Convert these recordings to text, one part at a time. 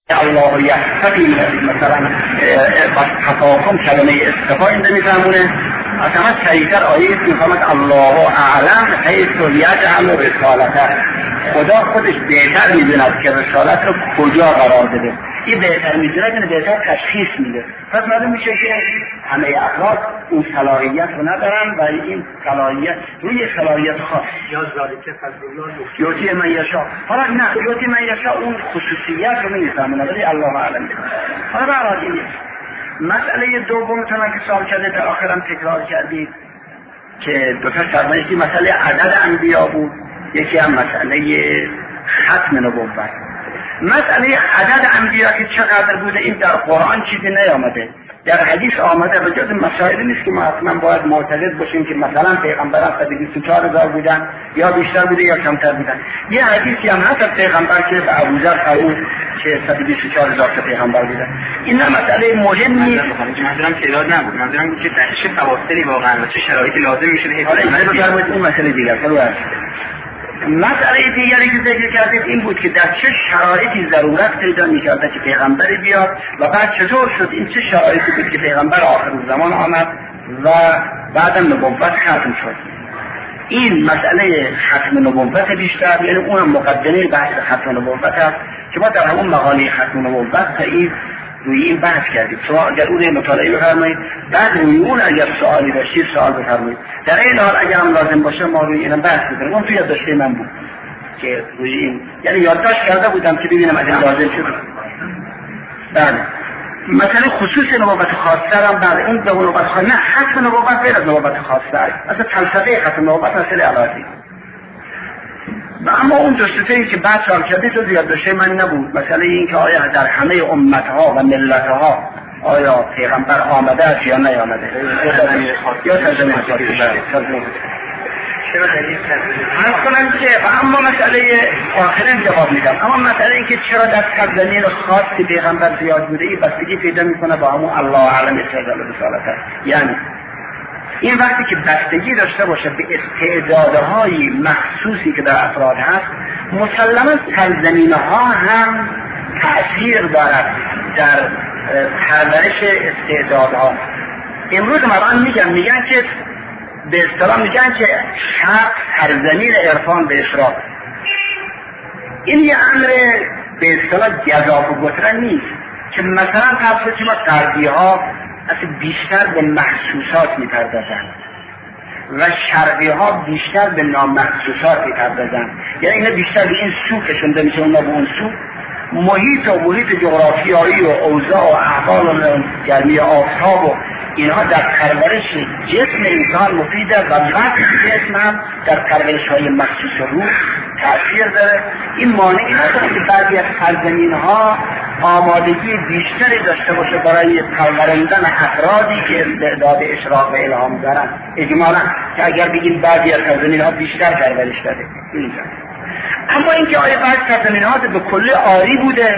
الله یستقی مثلا تفاهم کلمه استفا اینده میفهمونه اصلا سریعتر آیه میفهمد الله اعلم حیث یجعل رسالته. خدا خودش بهتر میدوند که رسالت رو کجا قرار بده. این بهتر میدوند که بهتر تشخیص میده. پس معلوم میشه که همه افراد اون صلاحیت رو ندارن و این صلاحیت روی صلاحیت خاص یا ذالک فضل الله یوتی من یشاء. حالا نه یوتی من یشاء اون خصوصیت رو نمیفهمونه ولی الله اعلم. حالا برای این مسئله دومتون که سوال کرده در آخرم تکرار کردید که دو تا سرمایه، یکی مسئله عدد انبیا بود، یکی هم مسئله ختم نبوت. مسئله عدد انبیا که چقدر بوده این در قرآن چیزی نیامده، در حدیث آمده و جز مسائل نیست که ما حتما باید معتقد باشیم که مثلا پیغمبران 124,000 بودن یا بیشتر بوده یا کمتر بودن. یه حدیثی هم هست پیغمبر که به ابوذر فرمود که 124,000 تا پیغمبر بودن. این مسئله مهم نیست. منظورم تعداد نبود، منظورم بود که در چه فواصلی واقعا و چه شرایطی لازم میشه. حالا این بفرمایید اون مسئله دیگر مسئله دیگری که ذکر کردید این بود که در چه شرایطی ضرورت پیدا می‌کرد که پیغمبری بیاد و بعد چطور شد این چه شرایطی بود که پیغمبر آخر زمان آمد و بعدم نبوت ختم شد. این مسئله ختم نبوت بیشتر، یعنی اونم مقدمه بحث ختم نبوت هست که ما در همون مقاله ختم نبوت روی این بحث کردیم. شما اگر اون مطالعه بفرمایید بعد روی اون اگر سوالی داشتید سوال بفرمایید. در این حال اگر هم لازم باشه ما روی اینم بحث بکنیم. اون توی یادداشت من بود که روی این یعنی یادداشت کرده بودم که ببینم اگه لازم شد. بله مثلا خصوص نبوت خاصه هم بله اون به نبوت خاصه نه ختم نبوت غیر از نبوت خاصه اصلا فلسفه ختم نبوت مسئله علاقی. و اما اون دوستایی که بعد سوال کردید تو یادداشت من نبود. مثلا این که آیا در همه امتها و ملتها آیا پیغمبر آمده است یا نیامده یا ترجمه چرا دلیل کنم که و اما مسئله آخرین جواب میدم. اما مسئله این که چرا در سرزمین خاصی پیغمبر زیاد بوده این بستگی پیدا میکنه با همون الله اعلم رسالته. یعنی این وقتی که بستگی داشته باشه به استعدادهای مخصوصی که در افراد هست مسلما سرزمین‌ها هم تأثیر دارد در پرورش استعدادها. امروز مردم میگن که به اصطلاح میگن که شرق سرزمین عرفان به اشراق. این یه امر به اصطلاح گزاف و گترن نیست که مثلا فرض کنید غربی‌ها اصلا بیشتر به محسوسات میپردازند و شرقی ها بیشتر به نامحسوسات میپردازند. یعنی اینا بیشتر به این سو کشنده میشه اونا به اون سو. محیط جغرافیایی و اوضاع و احوال و گرمی آفتاب و اینها در پرورش جسم انسان مفیده و وقت جسم هم در پرورش های مخصوص روح تأثیر داره. این مانعی نداره که بعضی از سرزمین ها آمادگی بیشتری داشته باشه برای پروراندن افرادی که استعداد اشراق و الهام دارن. اجمالا که اگر بگیم بعضی از سرزمین ها بیشتر پرورش داده اینجا. اما اینکه آیا بعضی سرزمین ها به کل عاری بوده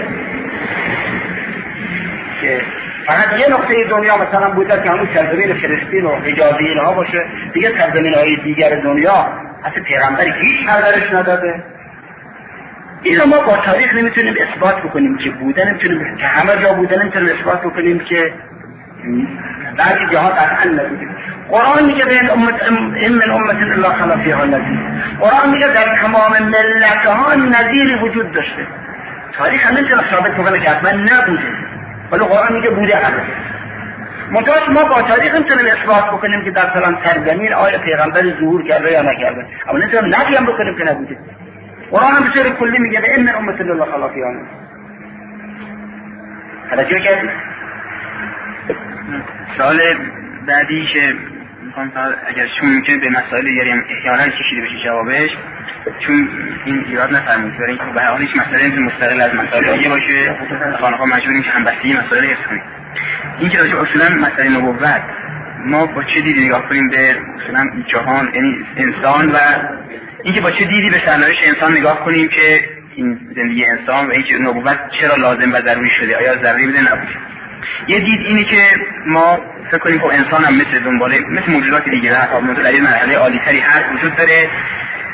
که فقط یه نقطه دنیا مثلا بوده که همون سرزمین فلسطین و حجازی اینها باشه، دیگه سرزمین های دیگر دنیا اصلا پیغمبری هیچ پرورش نداده. اینو ما با تاریخ نمیتونیم اثبات بکنیم که بوده، نمیتونیم که همه جا بوده، نمیتونیم اثبات بکنیم که بعضی جاها قطعا نبوده. قرآن میگه بین این من امت الله خلا فیها نذیر. قرآن میگه در تمام ملتها نذیری وجود داشته. تاریخ هم نمیتونه ثابت بکنه که حتما نبوده، ولی قرآن میگه بوده قبل. منتها ما با تاریخ نمیتونیم اثبات بکنیم که در فلان سرزمین آیا پیغمبری ظهور کرده یا نکرده، اما نمیتونیم نفی هم بکنیم که نبوده. قرآن هم بسیار کلی میگه به این امت الله خلا فیها نذیر. توجه کردید؟ سوال بعدی که میخوام اگر شما ممکنه به مسائل دیگری هم احیانا کشیده بشه جوابش، چون این ایراد نفرمایید برای اینکه به هر حال هیچ مسئله نمیتونه مستقل از مسائل دیگه باشه، خانه‌ها مجبوریم که همبستگی مسائل حفظ کنیم. این که راجع اصولا مسئله نبوت ما با چه دیدی نگاه کنیم به اصولا جهان، یعنی انسان، و اینکه با چه دیدی به سرنوشت انسان نگاه کنیم که این زندگی انسان و اینکه نبوت چرا لازم و ضروری شده، آیا ضروری بوده نبوده. یه دید اینه که ما فکر کنیم خب انسان هم مثل موجودات دیگه هست، در این مرحله عالی‌تری هست، وجود داره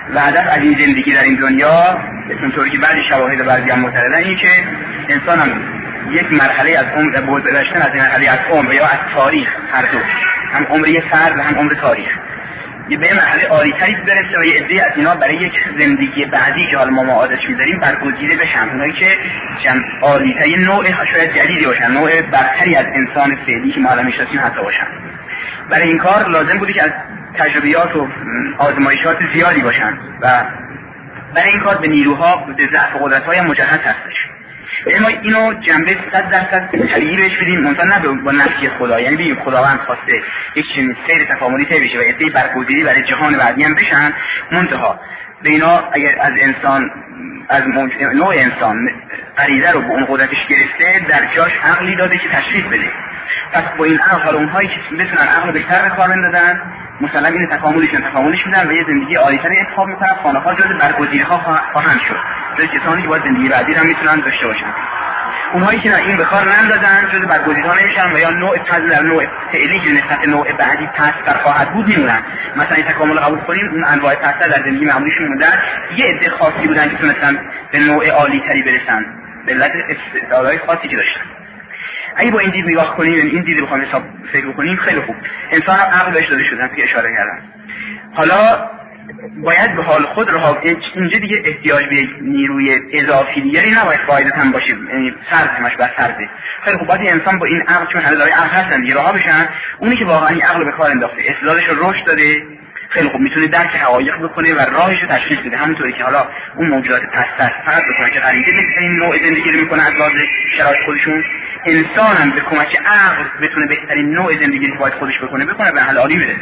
و هدف از این زندگی در این دنیا اونطوری که بعضی شواهد و بعضی هم معتقدن این که انسان هم یک مرحله از عمر گذشتن از مرحله از عمر یا از تاریخ، هر دو، هم عمر یک فرد و هم عمر تاریخ، یه به مرحله عالی‌تری برسه و یه عده از اینا برای یک زندگی بعدی که حالا ما عادتش می‌ذاریم برگزیده بشن، اونایی که عالی‌تری نوع شاید جدیدی باشن، نوع برتری از انسان فعلی که ما الان می‌شناسیم حتی باشن. برای این کار لازم بوده که از تجربیات و آزمایشات زیادی باشن و برای این کار به نیروها، به ضعف و قدرت‌های مجهز هستش. ما اینو جنبه 100% طبیعی بهش بدیم، منتها نه با نفی خدا، یعنی بگیم خداوند خواسته یک چنین سیر تکاملی طی بشه و عده‌ای برگزیده برای جهان بعدی هم بشن، منتها به اینا اگر از انسان، از نوع انسان غریزه رو به اون قدرتش گرفته، در جاش عقلی داده که تشخیص بده. پس با این عقل حالا اونهایی که بتونن عقل بهتر به کار بندازن، مثلا این تکاملش میدن و یه زندگی عالی‌تری انتخاب میکنن، خانه‌ها جز برگزیده‌ها خواهند شد، جز کسانی که باید زندگی بعدی هم میتونن داشته باشن. اونهایی که این به کار نندازن جز برگزیده‌ها نمیشن و یا نوع پس در نوع فعلی که نسبت نوع بعدی پس‌تر خواهد بود میمونن. مثلا این تکامل قبول کنیم، اون انواع پس‌تر در زندگی معمولیشون موندن، یه عده خاصی بودن که تونستن به نوع عالی‌تری برسن به علت استعدادهای خاصی که داشتن. اگه با این دید نگاه کنیم، این دید رو بخوایم حساب فکر کنیم، خیلی خوب. انسان هم عقل بهش داده شده که اشاره کردم. حالا باید به حال خود رها، اینجا دیگه احتیاج به نیروی اضافی دیگری نباید قاعدتاً هم باشه، یعنی فرضش بر فرضه. خیلی خوب، باید انسان با این عقل، چون همه داره عقل هستن دیگه، رها بشن. اونی که واقعا این عقل به کار انداخته، استعدادش رو رشد داده، خیلی خوب میتونه درک حقایق بکنه و راهش رو تشخیص بده، همونطوری که حالا اون موجودات پست‌تر فقط بکنه که غریزه بهترین نوع زندگی رو میکنه از لحاظ شرایط خودشون، انسان هم به کمک عقل بتونه بهترین نوع زندگی رو باید خودش بکنه به مرحله عالی برسه.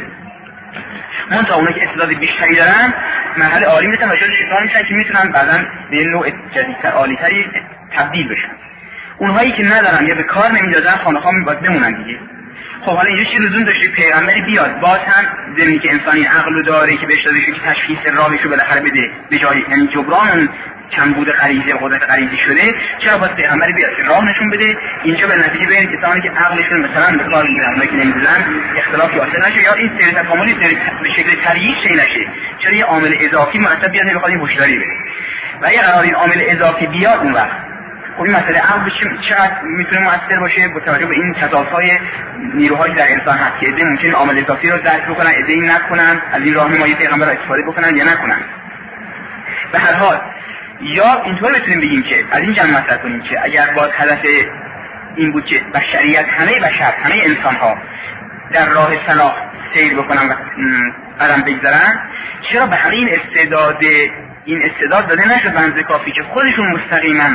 منتها اونایی که استعداد بیشتری دارن مرحله عالی میرسن و جزو کسانی میشن که میتونن بعداً به نوع جدیدتر عالی‌تری تبدیل بشن. اونهایی که ندارن یا به کار نمیدادن خانه‌ها باید بمونن دیگه. خب حالا اینجا چه لزوم داشته پیغمبری بیاد باز هم زمینی که انسانی عقل داره که بهش داده شده که تشخیص راهش رو بالاخره بده به جای یعنی جبران اون کمبود غریزه و قدرت غریزی شده، چرا باز پیغمبری بیاد که راه نشون بده؟ اینجا به نتیجه بین کسانی که عقلشون مثلا به کار میبرن که نمیدونن اختلافی حاصل نشه یا این سیر تکاملی به شکل طبیعی شی نشه، چرا یه عامل اضافی مرتب بیاد بخواد این هوشیاری بده. و اگه قرار این عامل اضافی بیاد اون وقت خب این مسئله عقل چقدر میتونه مؤثر باشه با توجه به این تضادهای نیروهایی در انسان هست که عده ممکنه عامل اضافی رو درک بکنن، عده نکنن، از این راهنمایی پیغمبر استفاده بکنن یا نکنن. به هر حال یا اینطور بتونیم بگیم که از این جمع مطرح کنیم که اگر باز هدف این بود که بشریت، همه بشر، همه انسان ها در راه صلاح سیر بکنن و قدم بگذارن، چرا به همه این استعداد داده نشد بنز کافی که خودشون مستقیما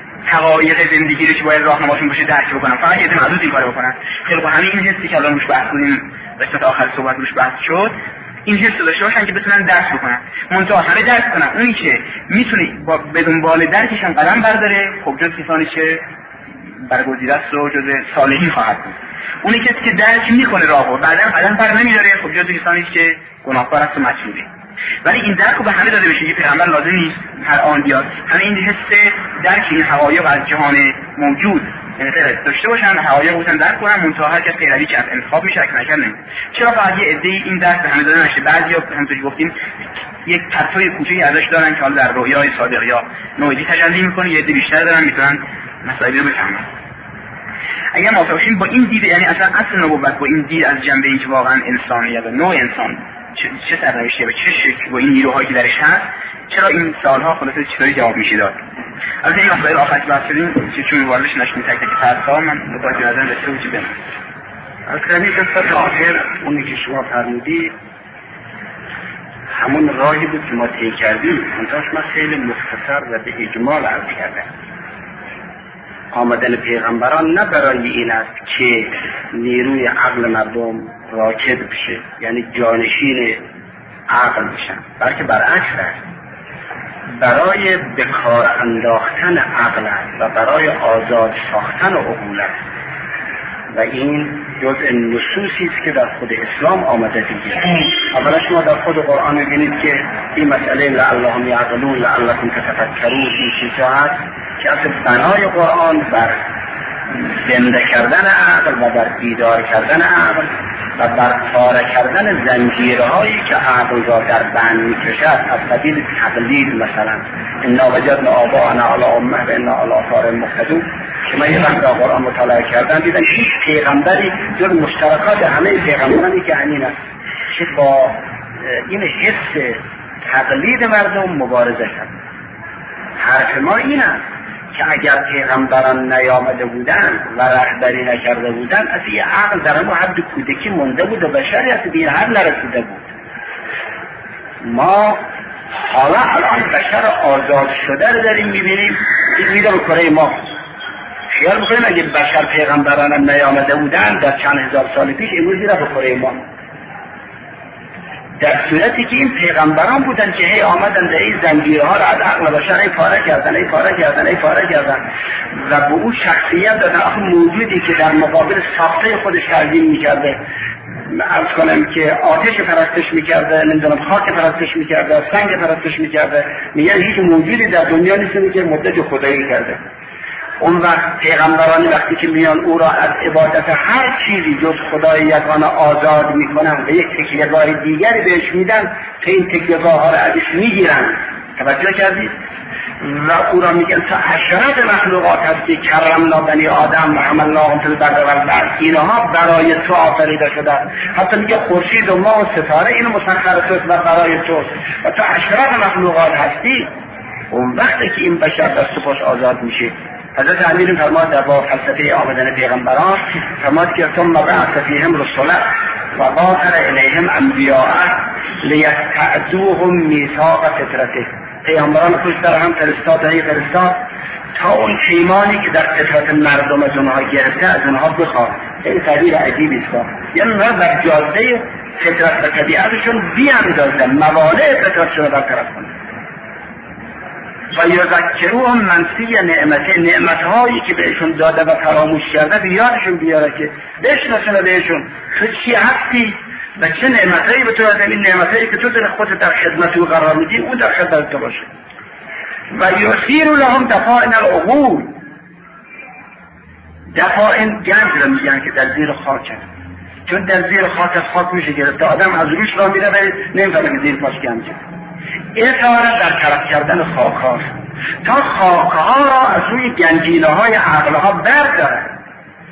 حقایق زندگی رو که باید راهنماشون باشه درک بکنن، فقط یه محدود این کارو بکنن؟ خیلی با همین حسی که الان روش بحث کنیم قسمت آخر صحبت روش بحث شد، این حس داشته باشن که بتونن درک بکنن، منتها همه درک کنن. اونی که میتونه بدون بال درکش هم قدم برداره، خب جز کسانی که برگزیده است و جز صالحین خواهد بود. اونی کسی که درک میکنه راهو بعداً قدم بر نمیداره، خب جز کسانی که گناهکار است و مجنونه. ولی این درک رو به همه داده بشه که پیغمبر لازم نیست هر آن بیاد، همه این حس درک این حقایق از جهان موجود داشته باشن، حقایق رو درک کنن، منتها هر کس پیروی که از انتخاب میشه که نکنه. چرا فقط یه عده این درک به همه داده نشه؟ بعضیا همونطوری گفتیم یک پرتوی کوچیکی ازش دارن که حالا در رویای صادق یا نوعی تجلی میکنه، یه عده بیشتر دارن میتونن مسائل رو بفهمن. اگر ما باشیم با این دید، یعنی اصل نبوت با این دید از جنبه این که واقعا انسانیت و نوع انسان چه سرنوشته و چه شکل با این نیروهایی که درش هست، چرا این سالها خلاصه چطوری جواب میشه داد؟ البته این مسائل آخر که بحث کردیم که چون واردش نشدیم تک تک فرض‌ها، من متوجه نظرم رسیده بود که بگم. اصلا قسمت آخر اونی که شما فرمودید همون راهی بود که ما طی کردیم، منتهاش من خیلی مختصر و به اجمال عرض کردم. آمدن پیغمبران نه برای این است که نیروی عقل مردم راکد بشه، یعنی جانشین عقل بشن، بلکه برعکس است، برای به کار انداختن عقل است و برای آزاد ساختن عقول است. و این جزء نصوصی است که در خود اسلام آمده دیگه. اولا شما در خود قرآن می‌بینید که این مسئله لعلهم یعقلون لعلکم تتفکرون این چیزها هست که اصل بنای قرآن بر زنده کردن عقل و در بیدار کردن عقل و برپاره کردن زنجیرهایی که عقل را در بند میکشد، از قبیل تقلید مثلا انا وجدنا آباءنا علی امه و انا علی آثارهم مقتدون که من یه وقت در قرآن مطالعه کردم دیدم هیچ پیغمبری جز مشترکات همه پیغمبرانی که همین است که با این حس تقلید مردم مبارزه کرد. حرف ما این است که اگر پیغمبران نیامده بودن و رهبری نکرده بودن، از این عقل در ما حد کودکی مونده بود و بشریت به این حد نرسیده بود. ما حالا الان بشر آزاد شده رو داریم میبینیم میده به کره ما. خیال میکنیم اگه بشر پیغمبران نیامده بودن در چند هزار سال پیش امروز میده به کره ما، در صورتی که این پیغمبران بودن که هی آمدن در این زنجیرها را از عقل بشر ای پاره کردن و به اون شخصیت دادن. آخه موجودی که در مقابل ساخته خودش ترجیح میکرده، عرض کنم که آتش پرستش میکرده، نمیدونم خاک پرستش میکرده، سنگ پرستش میکرده، میگن هیچ موجودی در دنیا نیست که مدت خدایی کرده. اون وقت پیغمبرانی وقتی که میان او را از عبادت هر چیزی جز خدای یگانه آزاد میکنن و یک تکیهگاه دیگری بهش میدن که این تکیهگاه ها را ازش میگیرن. توجه کردید؟ و او را میگن تا عشرت مخلوقات هستی کرمنا بنی آدم و حملناهم فی البر والبحر، اینها برای تو آفریده شده. حتی میگه خورشید و ماه و ستاره اینو مسخر توست و برای توست و تا عشرت مخلوقات هستی. اون وقتی که این بشر دست و پاش آزاد میشه، حضرت امیر فرماد در باب فلسفه آمدن پیغمبران فرماد که ثم بعث فیهم رسلا و باطر الیهم انبیاء لیستعدوهم میثاق فطرته. پیغمبران پشت در هم فرستاد تا اون پیمانی که در فطرت مردم از اونها گرفته از اونها بخواد. این تعبیر عجیبی است، یعنی اونها در جاده فطرت و طبیعتشون بیاندازن، موانع فطرتشون رو برطرف کنن و یذکروهم منسی نعمتهایی که بهشون داده و فراموش کرده بیادشون بیاره که بشناسونه بهشون تو چی هستی و چه نعمتهایی به تو داده. این نعمتهایی که تو در خودت در خدمت او قرار میدی اون در خدمت تو باشه. و یثیر لهم دفائن العقول، دفائن گنج رو میگن که در زیر خاک هست، چون در زیر خاک از خاک میشه گرفته، آدم از روش را میره ولی نمیفهمه که زیر پاش گنج هست. اطاعت در طرف کردن خاک هاست تا خاک ها را از روی گنجینه های عقل ها بردارن.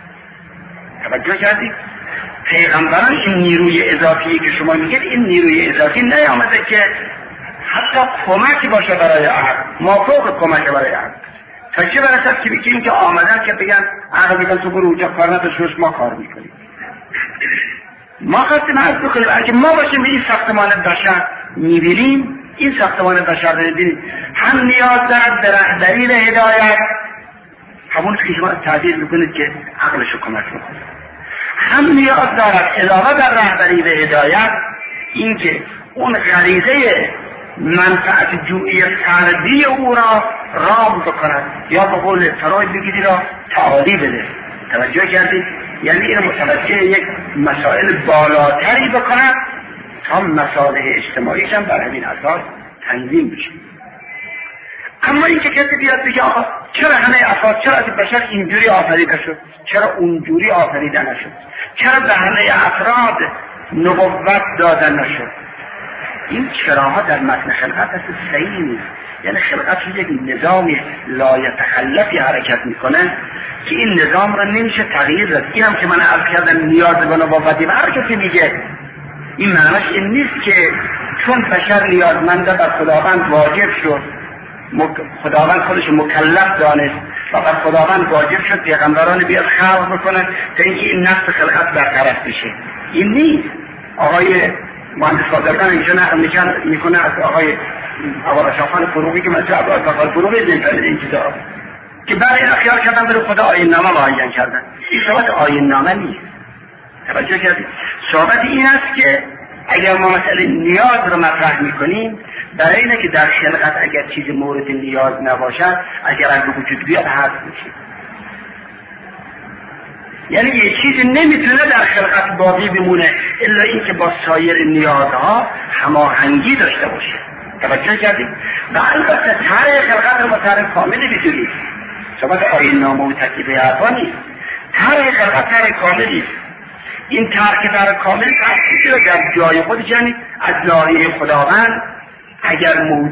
توجه کردید؟ پیغمبران این نیروی اضافی که شما میگید، این نیروی اضافی نیامده که حتی کمک باشه برای عقل، مافوق کمک برای عقل. تا چه برسد که بگیم که آمدن که بگن عقل بگن تو برو اونجا کار نداشت ما کار میکنیم. ما خواستیم عرض بکنیم اگه ما باشیم به این ساختمان بشر میبینیم، این ساختمان بشر رو ببینید هم نیاز دارد به رهبری به هدایت، همون که شما تعبیر میکنید که عقلش رو کمک میکنه، هم نیاز دارد علاوه بر رهبری به هدایت این که اون غریزه منفعت جوئی فردی او را رام بکند یا به قول فراید بگیدی را تعالی بده. توجه کردید؟ یعنی این متوجه یک مسائل بالاتری بکند تا مصالح اجتماعیش هم بر همین اساس تنظیم بشه. اما این که کسی بیاد بگه آقا چرا همه افراد، چرا از بشر اینجوری آفریده شد، چرا اونجوری آفریده نشد، چرا به همه افراد نبوت داده نشد، این چراها در متن خلقت اصلا صحیح نیست. یعنی خلقت رو یک نظام لایتخلفی حرکت میکنه که این نظام رو نمیشه تغییر داد. این هم که من عرض کردم نیاز به نبوتی و هر کسی میگه این معنیش این نیست که چون بشر نیازمنده بر خداوند واجب شد، خداوند خودش مکلف دانست و بر خداوند واجب شد پیغمبران بیاد خلق بکنه تا اینکه این نفس خلقت برطرف بشه. این نیست. آقای مهندس صادقان اینجا نقل میکنه از آقای اشرافخان فروغی که مثل اشرافخان فروغی نمیفهمید این چیزا که برای این خیال کردن برای خدا آیین نامه معین کردن. این صحبت آیین نامه نیست. توجه کردید؟ صحبت این است که اگر ما مسئله نیاز رو مطرح میکنیم برای اینه که در خلقت اگر چیز مورد نیاز نباشد اگر از وجود بیاد حذف میشه. یعنی یک چیزی نمیتونه در خلقت باقی بمونه الا اینکه با سایر نیازها هماهنگی داشته باشه. توجه کردید؟ و البته طرح خلقت رو با طرح کاملی بدونید. صحبت آیین‌نامه و تکلیف حرفا نیست. طرح خلقت طرح کاملی است. این طرح کامل تصدیق را در جای خود، یعنی از ناحیه خداوند اگر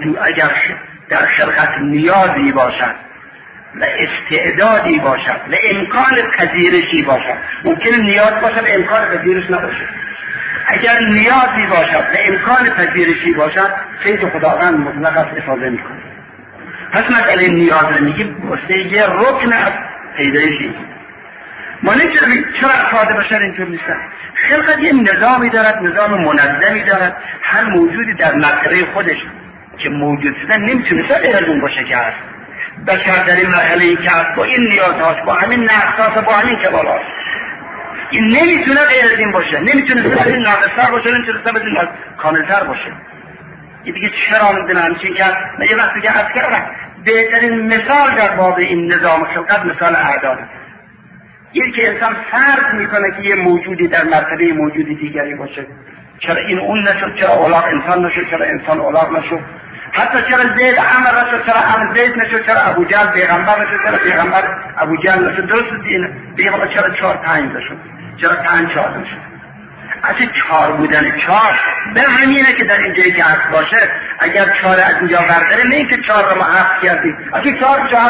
در خلقت نیازی باشد و استعدادی باشد و امکان پذیرشی باشد، ممکنه نیاز باشد و امکان پذیرش نباشد. اگر نیازی باشد و امکان پذیرشی باشد، فیض خداوند مطلق است، افاضه میکنه. پس مسئله نیاز رو میگیم واسه یه رکن از پیدایشی. ما نمی‌دونیم چرا افراد بشر اینطور نیستن. خلقت یه نظامی دارد، نظام منظمی دارد. هر موجودی در مرحله خودش که موجود شدن نمیتونه غیر از اون باشه که هست. بشر در این مرحله‌ای که هست با این نیازهاش، با همین نقصات، با همین کمالات، این نمیتونه غیر از این باشه. نمیتونه سبب این ناقص‌تر باشه، نمیتونه سبب این کامل‌تر باشه. این دیگه چرا میدونم چون که من یه وقتی که عرض کردم بهترین مثال در باب این نظام خلقت مثال اعداد. این که انسان فرض میکنه که یه موجودی در مرتبه موجودی دیگری باشه. چرا این اون نشد؟ چرا الاغ انسان نشد؟ چرا انسان الاغ نشد؟ حتی چرا زید عمر نشد؟ چرا عمر زید نشد؟ چرا ابو جهل پیغمبر نشد؟ چرا پیغمبر ابو جهل نشد؟ درست دینه دیگه چرا 4 5 نشد؟ چرا 5 4 نشد؟ اصلا 4 بودن 4 به همینه که در اینجایی که هست باشه. اگر 4 از اینجا برداره، نه اینکه 4 رو ما 7 کردیم، اصلا 4 جا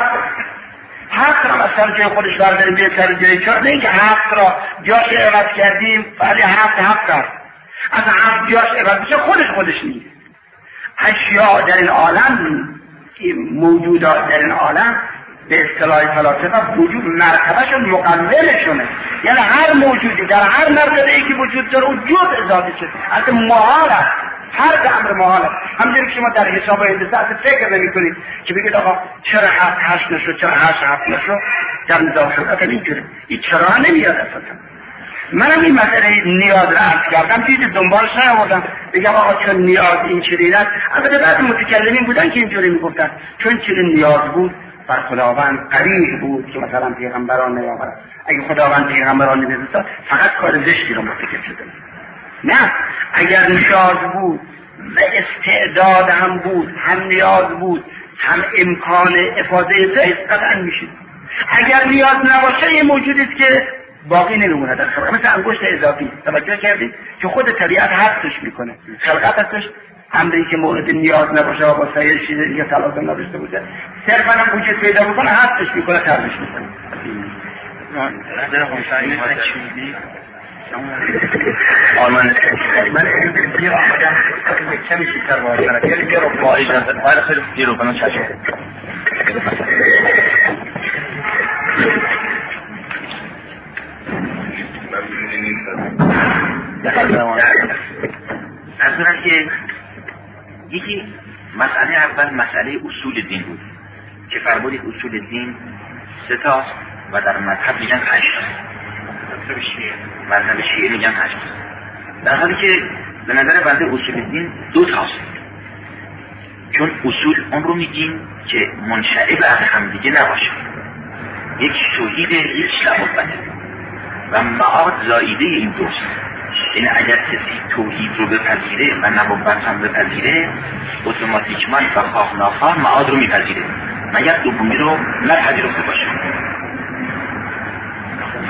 7 را مثلا جای خودش برداریم به سر جای 4، نه اینکه 7 را جاش عوض کردیم ولی 7 هست. از 7 جاش عوض بشه خودش نیست. اشیاء در این عالم، موجودات در این عالم به اصطلاح فلاسفه وجود مرتبهشون مقابلشونه. یعنی هر موجودی در هر مرتبه‌ای که وجود داره اون جزء اضافه شده. اصلا محال است، هر امر محال است. همونجوری که شما در حساب هندسه اصلا فکر نمی‌کنید که بگید آقا چرا 7 8 نشد، چرا 8 7 نشد در نظام شد. اصلا اینجوری این چرا نمیاد اصلا. منم این مسئله نیاز را عرض کردم، چیزی دنبالش نیاوردم بگم آقا چون نیاز این چنین است. البته بعضی متکلمین بودن که اینجوری میگفتن چون چنین نیاز بود بر خداوند قریب بود که مثلا پیغمبران نیاورد. اگه خداوند پیغمبران نمی‌فرستاد فقط کار زشتی رو مرتکب شده. نه، اگر نیاز بود و استعداد هم بود، هم نیاز بود، هم امکان افاضه فیض قطعا میشه. اگر نیاز نباشه یه موجودی است که باقی نمیمونه در خلقت، مثل انگشت اضافی. توجه کردید که خود طبیعت حذفش میکنه، خلقت ازش امری که مورد نیاز نباشه و با سایر چیز دیگه تلازم نداشته باشه صرفا هم وجود پیدا میکنه، حذفش میکنه، خرجش میکنه. آلمان من یه آمدم کمی چیزتر باید کنم یه رو باید خیلی یه رو کنم چشم از دارم که یکی مسئله اول مسئله اصول دین بود که فرمودید اصول دین 3 تاست و در مذهب میگن 8 مذهب شیعه میگن 8 در حالی که به نظر بنده اصول دین 2 تاست چون اصول اون رو میگیم که منشعب از همدیگه نباشه یک توحید هیچ نبوده و معاد زاییده این دوست. یعنی اگر کسی توحید رو بپذیره و نبوت هم بپذیره اتوماتیکمان و خواه ناخواه معاد رو میپذیره مگر دومی رو نپذیرفته باشه. و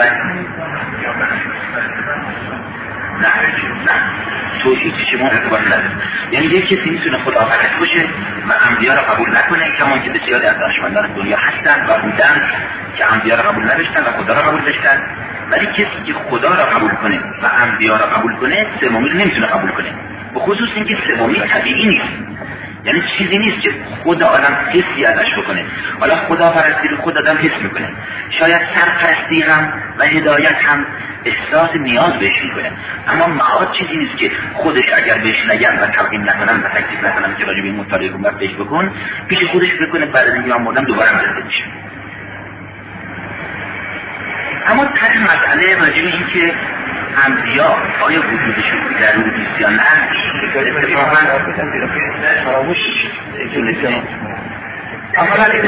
نه توحید شما اعتبار نداره. یعنی یک کسی میتونه خدا پرست باشه و انبیا رو قبول نکنه کما که بسیاری از دانشمندان دنیا هستن و بودن که انبیا رو قبول نداشتن و خدا رو قبول داشتن، ولی کسی که خدا را قبول کنه و انبیا را قبول کنه سومی رو نمیتونه قبول کنه. به خصوص اینکه سومی طبیعی نیست، یعنی چیزی نیست که خود آدم حسی ازش بکنه. حالا خدا پرستی رو خود آدم حس میکنه، شاید سرپرستی هم و هدایت هم احساس نیاز بهش میکنه، اما معاد چیزی نیست که خودش اگر بهش نگن و تلقین نکنن و تکلیف نکنن که راجع به این مطالعه رو بهش بکن پیش خودش بکنه بعد از اینکه من مردم دوباره زنده میشه. اما ته مسئله راجع به این که انبیا آیا وجودشون ضروری است یا نه اتفاقا فراموش نکنید. اولا این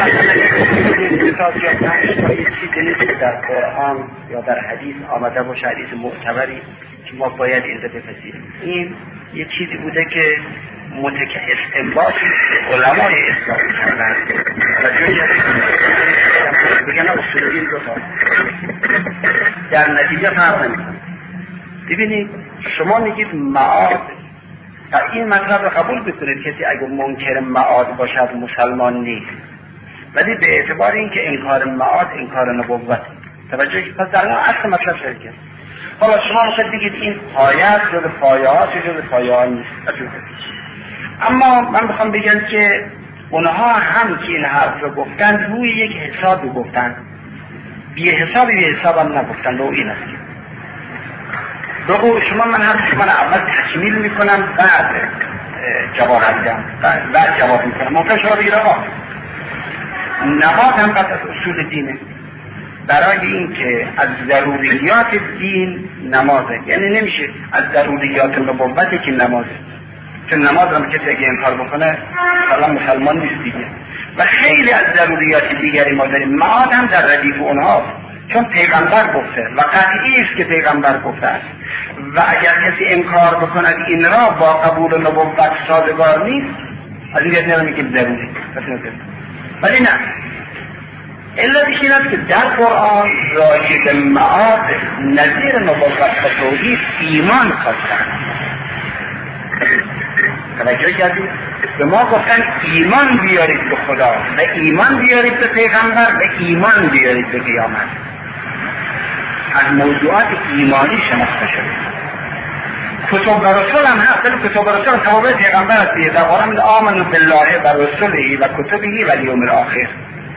مسئله چیزی نیست که در قرآن یا در حدیث آمده باشه، حدیث معتبری که ما باید این رو بپذیریم. این یه چیزی بوده که استنباطی علمای اسلامی کردن و جایی بگن اصول دین دو تا در نتیجه فرق نمی‌کنه. ببینید شما میگید معاد و این مطلب رو قبول بکنید کسی اگه منکر معاد باشد مسلمان نیست، ولی به اعتبار اینکه انکار معاد انکار نبوت توجه پس در اون اصل مطلب شرکت. حالا شما میخواید بگید این پایه است جز پایه ها چه جز پایه ها نیست. اما من بخوام بگم که اونها هم که این حرف رو گفتن روی یک حسابی گفتن، بی حساب هم نگفتن. رو این است بگو شما من اول تکمیل میکنم بعد جواب میدم بعد جواب میکنم. ممکن شما بگید آقا نماز هم قطع از اصول دینه، برای این که از ضروریات دین نمازه، یعنی نمیشه از ضروریات نبوته که نمازه، چون نماز هم کسی اگه انکار بکنه مثلا مسلمان نیست دیگه. و خیلی از ضروریات دیگری ما داریم، معاد هم در ردیف اونهاست، چون پیغمبر گفته و قطعی است که پیغمبر گفته است و اگر کسی انکار بکند این را با قبول نبوت سازگار نیست، از این جهت نمیگه ضروری. ولی نه، علتش این است که در قرآن راجع به معاد نظیر نبوت و توحید ایمان خواستن. توجه کردید؟ به ما گفتن ایمان بیارید به خدا و ایمان بیارید به پیغمبر و ایمان بیارید به قیامت. از موضوعات ایمانی شناخته شده. کتب و رسول هم هست، ولی کتب و رسول تابع پیغمبر است. در قرآن آمنوا بالله و رسوله و کتبه و الیوم الاخر.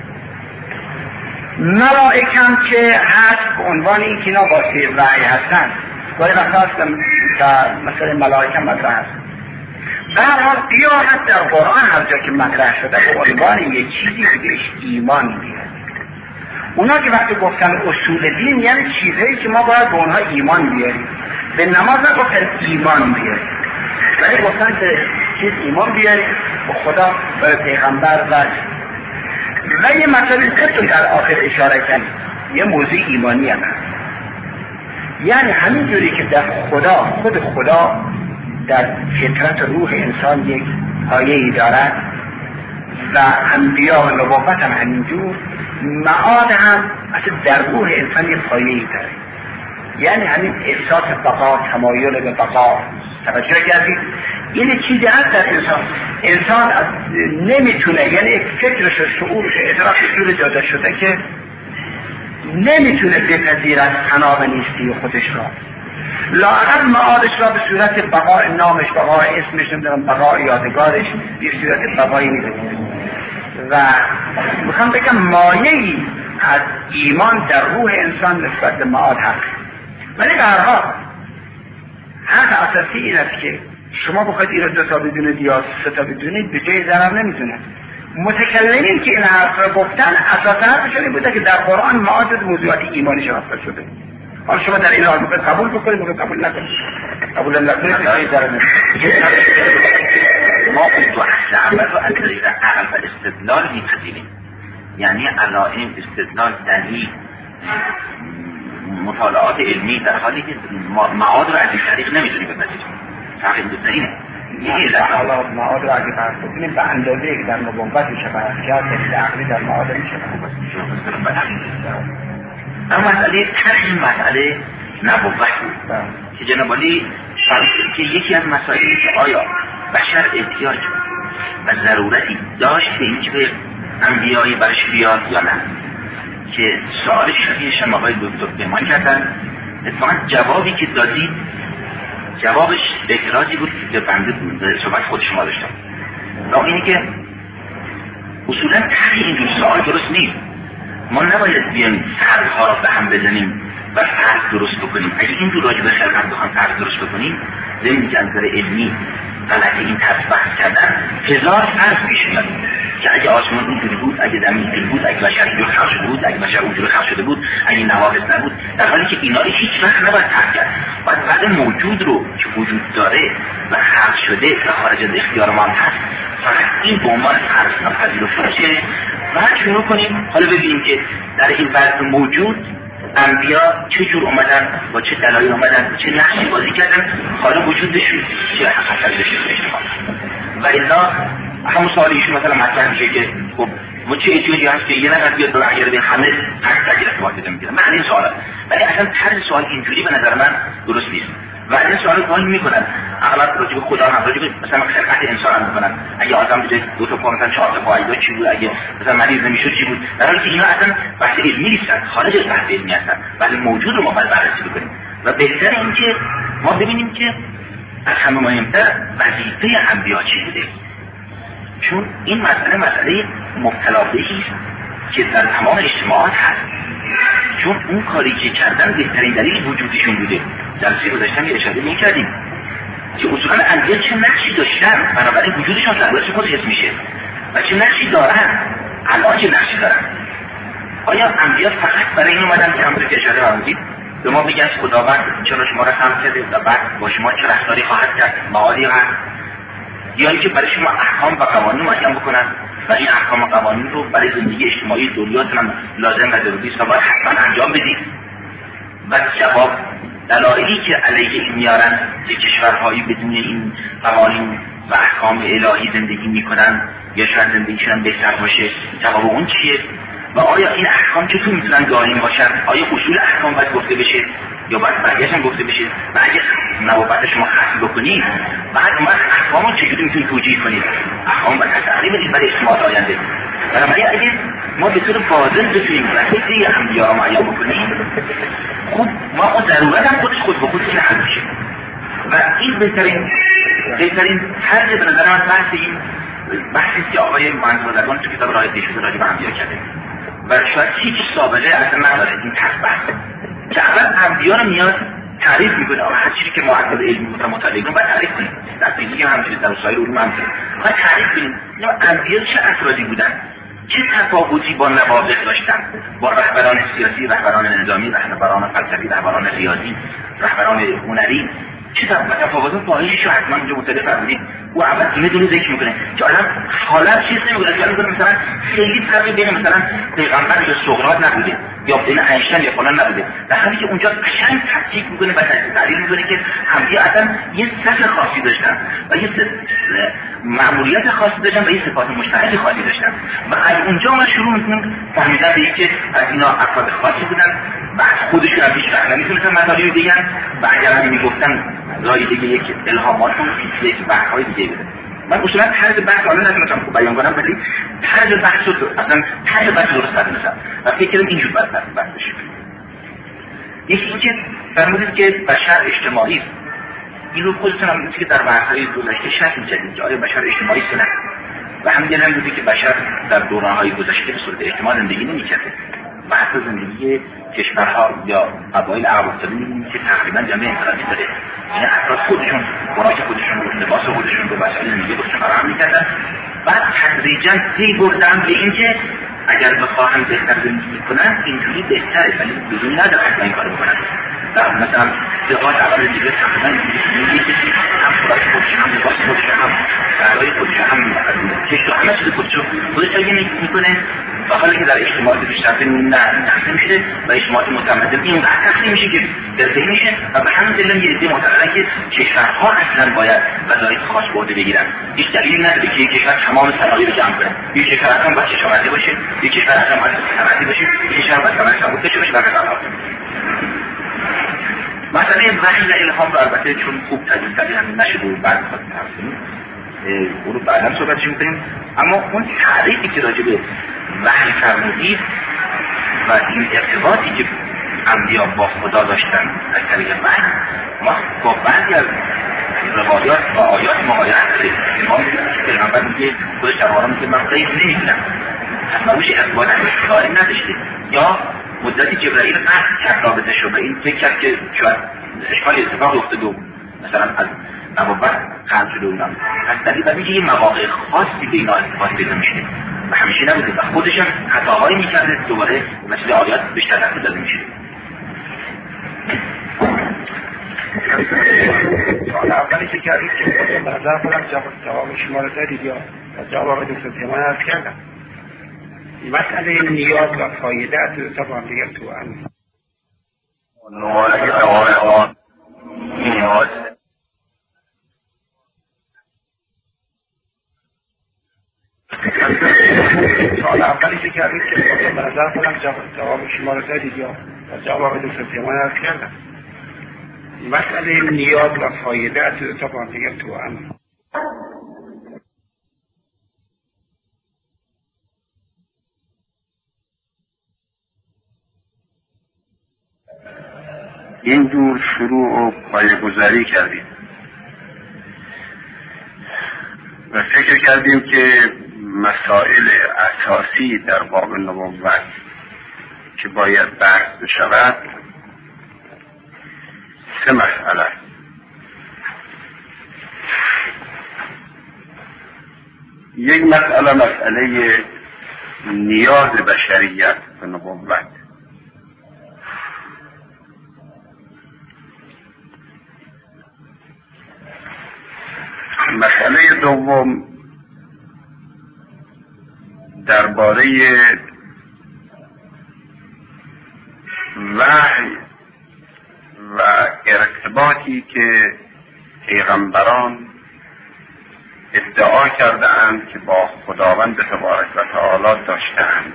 ملائکه که هست به عنوان این که اینا واسه وحی هستن، گاهی وقتا هستن که مثلا ملائکه مطرح هست. به هر حال قیامت در قرآن هر جا که مطرح شده به عنوان یک چیزی که بهش ایمان بیاره. اونا که وقتی گفتن اصول دین یعنی چیزهایی که ما باید به اونها ایمان بیاریم. به نماز نگفتن ایمان بیاریم، ولی گفتن که چیز ایمان بیاریم به خدا و پیغمبر و یه مسئله که در آخر اشاره کردیم یه موضوع ایمانی هم هست. یعنی همین جوری که در خود خدا در فطرت روح انسان یک پایه‌ای دارد و انبیا و نبوت هم همینجور، معاد هم اصلا در روح انسان یک پایه‌ای داره. یعنی همین احساس بقا، تمایل به بقا. توجه کردید؟ این چیزی هست در انسان نمیتونه، یعنی فکرش و شعورش اعتراف جور جاده شده که نمیتونه بپذیرد تناب نیستی خودش را، لااقل معادش را به صورت بقاء نامش، بقاء اسمش، نمیدونم بقاء یادگارش به صورت بقایی میبینه. و میخوام بگم مایه‌ای از ایمان در روح انسان نسبت به معاد هست. ولی به هر حال حق اساسی این است که شما بخواید این رو 2 تا بدونید یا 3 تا بدونید به جای ضرر نمیتونه. متکلمین که این حرف رو گفتن اساسا حرفشون این بوده که در قرآن معاد از موضوعات ایمانی شناخته شده. حالا شما در این حال میخواید قبول بکنید، میخواید قبول نکنید. قبول نکنید به جای ضرر نمیتونه. ما اون تو اصل عمل رو از طریق عقل و استدلال میپذیریم، یعنی علائم، استدلال، دلیل، مطالعات علمی، در حالی که معاد رو از این طریق نمیتونیم بپذیریم. تحقیق دوسترینه حالا معاد رو اگه فرض بکنیم به اندازه که در نبوت میشه فرض کرد، دلیل عقلی در معاد میشه اما مسئله طرح مسئله نبوت بود که جناب عالی که یکی از مسائلی که آیا بشر احتیاج و ضرورتی داشت به این که به انبیایی برش بیاد یا نه، که سوال شبیه شما آقای دکتر پیمان کردن. اتفاقا جوابی که دادید جوابش اعتراضی بود که بنده به صحبت خود شما داشتم. و اینه که اصولا طرح اینجور سوال درست نیست. ما نباید بیایم فرضها را به هم بزنیم و فرض درست بکنیم. اگه اینجور راجع به خلقت بخوایم فرض درست بکنیم، زمینی که از نظر علمی غلط این طرز بحث کردن 1000 فرض پیش میاد که اگه آسمان اینجوری بود، اگه زمین اینجوری بود، اگه بشر اینجوری خلق شده بود، اگه بشر اونجوری خلق شده بود، اگه نواقص نبود، در حالی که اینا رو هیچ وقت نباید طرح کرد. باید وضع موجود رو که وجود داره و خلق شده و خارج از اختیار ما هست فقط این به عنوان فرض ناپذیرفته باشه و شروع کنیم حالا ببینیم که در این وضع موجود انبیا چه جور اومدن، با چه دلایل اومدن، چه نقشی بازی کردن، حالا وجودشون چه حقیقت داشته. و الا همون سوال ایشون مثلا مطرح میشه که خب ما چه احتیاجی هست که یه نفر بیاد برای به همه تک ارتباط بده میگیره معنی این سواله. ولی اصلا طرز سوال اینجوری به نظر من درست نیست و این سوال گاهی میکنن اغلب راجع به خدا هم راجع به مثلا خلقت انسان هم میکنن اگه آدم بده 2 تا پا مثلا 4 تا پا اینا چی بود، اگه مثلا مریض نمیشد چی بود، در حالی که اینا اصلا بحث علمی نیستن، خارج از بحث علمی هستن، ولی موجود رو ما باید بررسی بکنیم و بهتره این که ما ببینیم که از همه مهمتر وظیفه انبیا چی بوده، چون این مسئله مبتلا بهی که در تمام اجتماعات هست، چون اون کاری که کردن بهترین دلیل وجودشون بوده. جلسه گذاشتم یه اشاره می‌کردیم که اصولا انبیا چه نقشی داشتن، بنابراین وجودشون ضرورت خود حس میشه و چه نقشی دارن، الان چه نقشی دارن. آیا انبیا فقط برای این اومدن که همونطور که اشاره فرمودید به ما بگن خداوند چرا شما را خلق کرده و بعد با شما چه رفتاری خواهد کرد، معادی هست، یا اینکه برای شما احکام و قوانین معین بکنن و این احکام و قوانین رو برای زندگی اجتماعی دوریاتون لازم و ضروری است و باید حتما انجام بدید. و جواب دلایلی که علیه این میارن که کشورهایی بدون این قوانین و احکام الهی زندگی میکنن یا شاید زندگیشون بهتر باشه، جواب اون چیه؟ و آیا این احکام چطور میتونن دائمی باشن؟ آیا اصول احکام باید گفته بشه یا باید برگشت هم گفته بشه؟ و اگه نوبت شما خاصی بکنید بعد اون احکام رو چجوری میتونید توجیه کنید؟ احکام باید تغییر بدید برای اجتماعات آینده. بنابراین اگه ما به طور واضح بتونیم وظیفه انبیا رو معین بکنیم، خب ما اون ضرورت هم خود به خود این حل میشه و این بهترین طرز به نظر من بحثی که آقای منظورزادگان تو کتاب راه دیشوده راجع به انبیا کرده و شاید هیچ سابقه اصلا نداره این طرز بحث که اول انبیا رو میاد تعریف میکنه. هر چیزی که ما از علمی مطالعه کنیم باید تعریف کنیم، در فیزیک هم همینطوره، در سایر علوم همینطوره، باید تعریف کنیم انبیا چه افرادی بودن، چه تفاوتی با نوابغ داشتن، با رهبران سیاسی، رهبران نظامی، رهبران فلسفی، رهبران ریاضی، رهبران هنری، چه تفاوت فاحشی رو حتما اینجا مطالعه فرمودید. او اول اینه دونه ذکر میکنه که آدم حالا چیز نمیگه، خیال میکنه مثلا خیلی فرقی بین مثلا پیغمبر یا سقراط نبوده یا بین اینشتین یا فلان نبوده، در حالی که اونجا قشنگ تفکیک میکنه و تعریف میکنه که همدیگه اصلا یه صفت خاصی داشتن و یه مأموریت خاصی داشتن و یه صفات مشترک خاصی داشتن و از اونجا ما شروع میکنیم فهمیدن به اینکه از اینا افراد خاصی بودن و خودشون هم هیچ وقت نمیتونستن مطالبی بگن و اگر هم میگفتن رای دیگه یک الهامات و یک بحث‌های دیگه بده. من اصولا طرز بحث حالا نتونستم خوب بیان کنم، ولی طرز بحث رو اصلا طرز بحث درست ندونستم و فکر کردم اینجور بحث بشه. یکی اینکه فرمودید که بشر اجتماعی است. این رو خودتون هم میگید که در بحث‌های گذشته شک می‌کردید که آیا بشر اجتماعی است نه، و همین هم بودی که بشر در دوران‌های گذشته به صورت اجتماعی زندگی نمی‌کرده. بحث زندگی کشورها یا قبایل عرب افتاده می‌بینیم که تقریبا جمعی انفرادی داره. این افراد خودشون خوراک خودشون رو، لباس خودشون رو، وسایل زندگی خودشون فراهم می‌کردن. بعد تدریجاً پی بردن به اینکه اگر بخواهن بهتر زندگی کنن اینجوری بهتره، ولی لزومی نداره حتما این کارو بکنن. در مثلا دقات اول دیگه تقریبا هم خوراک خودشون، هم لباس خودشون، هم سرای خودشون، هم کشت و همه چیز خودشون میکنه. و حالی که در اجتماعات بیشتر نه تقسیم میشه و اجتماعات متمدن این تقسیم میشه که درسته میشه و به همین دلیل یه عده معتقدن که کشورها اصلا باید وظایف خاص به عهده بگیرن. هیچ دلیلی نداره که یک کشور تمام صنایع رو جمع کنه. یک کشور اصلا باید کشاورزی باشه، یک کشور اصلا باید صنعتی باشه، یک کشور باید صنعت سبک باشه و غیره. مسئله وحی و الهام رو البته چون خوب تدریج نشده و بعد خواهد تفصیل اون رو بعدا صحبتش میکنیم، اما اون تعریفی که راجع به وحی فرمودید و این ارتباطی که انبیا با خدا داشتن از طریق وحی، ما با بعضی از روایات و آیات مقایسه کردیم. ما پیغمبر میگه خودش در قرآن میگه من غیب نمی‌بینم، اصلا روش ارتباط کاری نداشته، یا مدتی جبرائیل قطع کرد رابطه شد و این فکر کرد که شاید اشکالی اتفاق افتاده و مثلا از نبوت خلق شده اونم از دلیل و میگه یه مواقع خاصی به اینا اتفاق پیدا میشه و همیشه نبوده و خودش هم خطاهایی میکرده، دوباره مثل آیات بیشتر نفت داده میشه. سوال اولی که کردید که به نظر خودم جواب شما رو دادید یا جواب دوست من عرض کردم. مسئله نیاز و فایده تو طبعا دیگر تو نیاز سال اولی که کردید که به نظر خودم جواب شما رو دادید یا جواب دکتر پیمان عرض کردم. مسئله نیاز و فایده تو طبعا دیگه تو هم این جور شروع و پایه‌گذاری کردیم و فکر کردیم که مسائل اساسی در باب نبوت که باید بحث بشود 3 مسئله است. یک مسئله مسئله نیاز بشریت به نبوت، مسئله دوم درباره وحی و ارتباطی که پیغمبران ادعا کرده اند که با خداوند تبارک و تعالی داشته اند.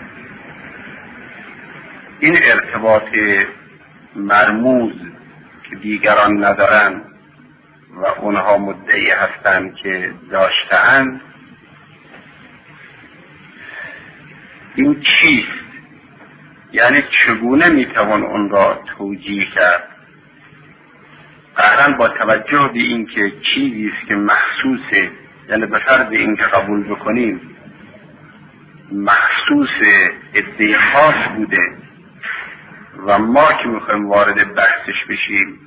این ارتباط مرموز که دیگران ندارند و اونها مدعی هستند که داشته اند، این چیست؟ یعنی چگونه میتوان اون را توجیه کرد؟ قطعاً با توجه به این که چیزی است که مخصوصه، یعنی به فرض این که قبول بکنیم مخصوص عده خاص بوده و ما که میخوایم وارد بحثش بشیم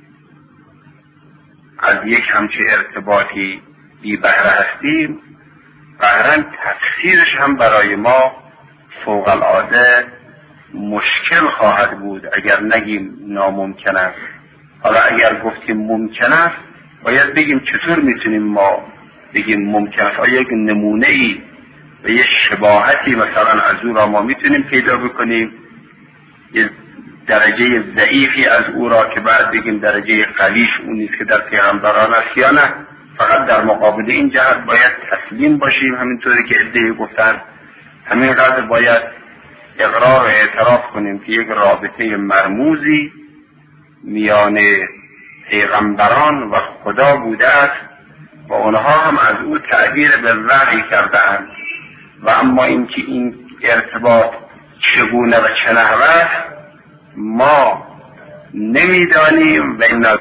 از یک همچه ارتباطی بی بهره هستیم، قطعاً تفسیرش هم برای ما فوق العاده مشکل خواهد بود اگر نگیم ناممکن است. حالا اگر گفتیم ممکن است باید بگیم چطور میتونیم ما بگیم ممکن است. آیا یک نمونه ای و یک شباهتی مثلا از او را ما میتونیم پیدا بکنیم، یک درجه ضعیفی از او را که بعد بگیم درجه قویش اون نیست که در پیغمبران است یا نه؟ فقط در مقابل این جهت باید تسلیم باشیم همینطوری که ادعی گفتن، همینقدر باید اقرار و اعتراف کنیم که یک رابطه مرموزی میان پیغمبران و خدا بوده است و اونها هم از او تعبیر به وحی کرده اند. و اما اینکه این ارتباط چگونه و چه نحوه است ما نمیدانیم و این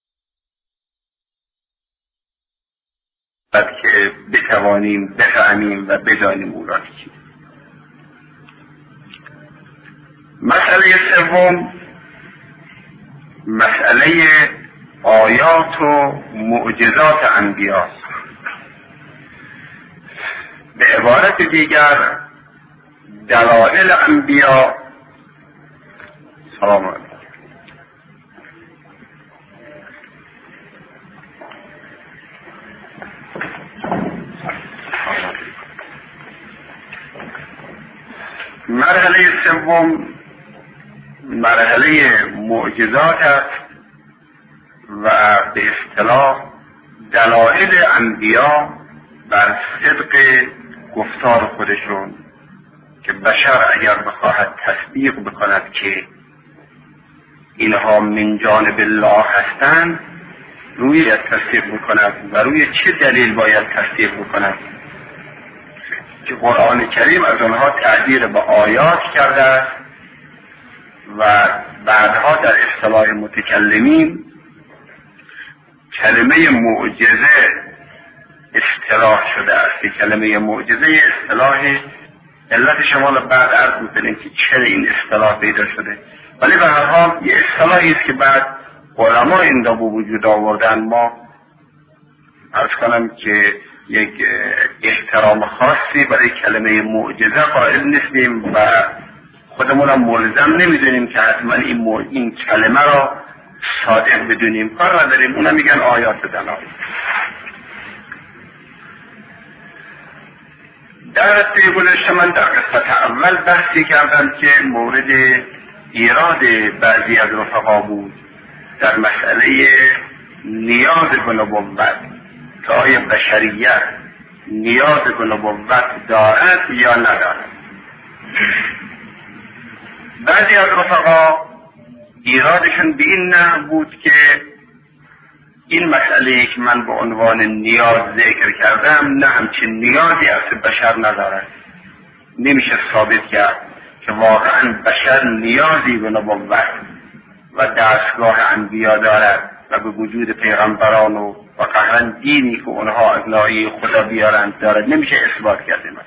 که بتوانیم بفهمیم و بدانیم او را چیست. مسئله سوم مسئله آیات و معجزات انبیا، به عبارت دیگر دلائل انبیا. سلام علیکم. مرحله سوم مرحله معجزات است و به اصطلاح دلائل انبیا بر صدق گفتار خودشون که بشر اگر بخواهد تصدیق بکند که اینها من جانب الله هستند روی تصدیق بکند و روی چه دلیل باید تصدیق بکند که قرآن کریم از آنها تعبیر به آیات کرده است و بعدها در اصطلاح متکلمین کلمه معجزه اصطلاح شده است که کلمه معجزه اصطلاح علت شما رو بعد عرض می‌کنیم که چرا این اصطلاح پیدا شده، ولی به هر حال یه اصطلاحی است که بعد علما این را به وجود آوردن. ما عرض کنم که یک احترام خاصی برای کلمه معجزه قائل نیستیم و خودمون هم ملزم نمیدونیم که حتما این کلمه را صادق بدونیم، کار نداریم، اونا میگن آیات دلائل. در طی گذشته من در قسمت اول بحثی کردم که مورد ایراد بعضی از رفقا بود در مسئله نیاز به نبوت که آیا بشریت نیاز به نبوت دارد یا ندارد. بعضی از رفقا ایرادشون به این نحو بود که این مسئله که من به عنوان نیاز ذکر کردم نه همچین نیازی از بشر ندارد. نمیشه ثابت کرد که واقعا بشر نیازی به نبوت و دستگاه انبیا دارد و به وجود پیغمبران و قهرن دینی که اونها از ناحیه خدا بیارند دارد. نمیشه اثبات کرد مثلا.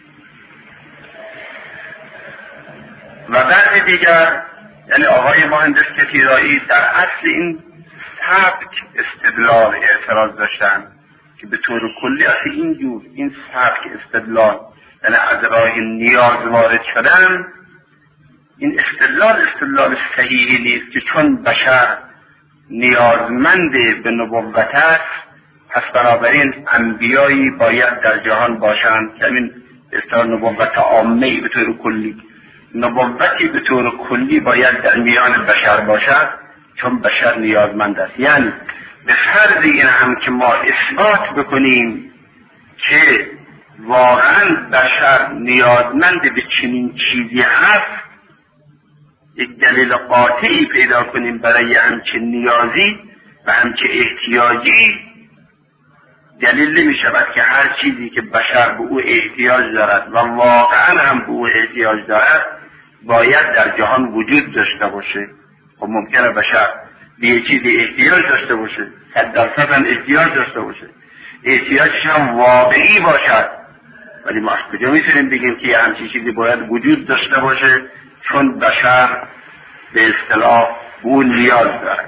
و بعد دیگر یعنی آقای مهندس کتیرایی در اصل این سبک استدلال اعتراض داشتن که به طور کلی اصل اینجور این سبک استدلال یعنی از راه نیاز وارد شدن، این استدلال صحیحی نیست که چون بشر نیازمند به نبوت است پس بنابراین انبیایی باید در جهان باشند که این اصطلاح نبوت عامه‌ای به طور کلی، نبوتی به طور کلی باید در میان بشر باشد چون بشر نیازمند است. یعنی به فرض این هم که ما اثبات بکنیم که واقعا بشر نیازمند به چنین چیزی هست، یک دلیل قاطعی پیدا کنیم برای همچین نیازی و همچین احتیاجی، دلیل نمی شود که هر چیزی که بشر به او احتیاج دارد و واقعا هم به او احتیاج دارد باید در جهان وجود داشته باشه. خب ممکنه بشر به یک چیزی احتیاج داشته باشه، 100% هم احتیاج داشته باشه، احتیاجش هم واقعی باشد، ولی ما از کجا میتونیم بگیم که همچین چیزی باید وجود داشته باشه چون بشر به اصطلاح اون نیاز داره.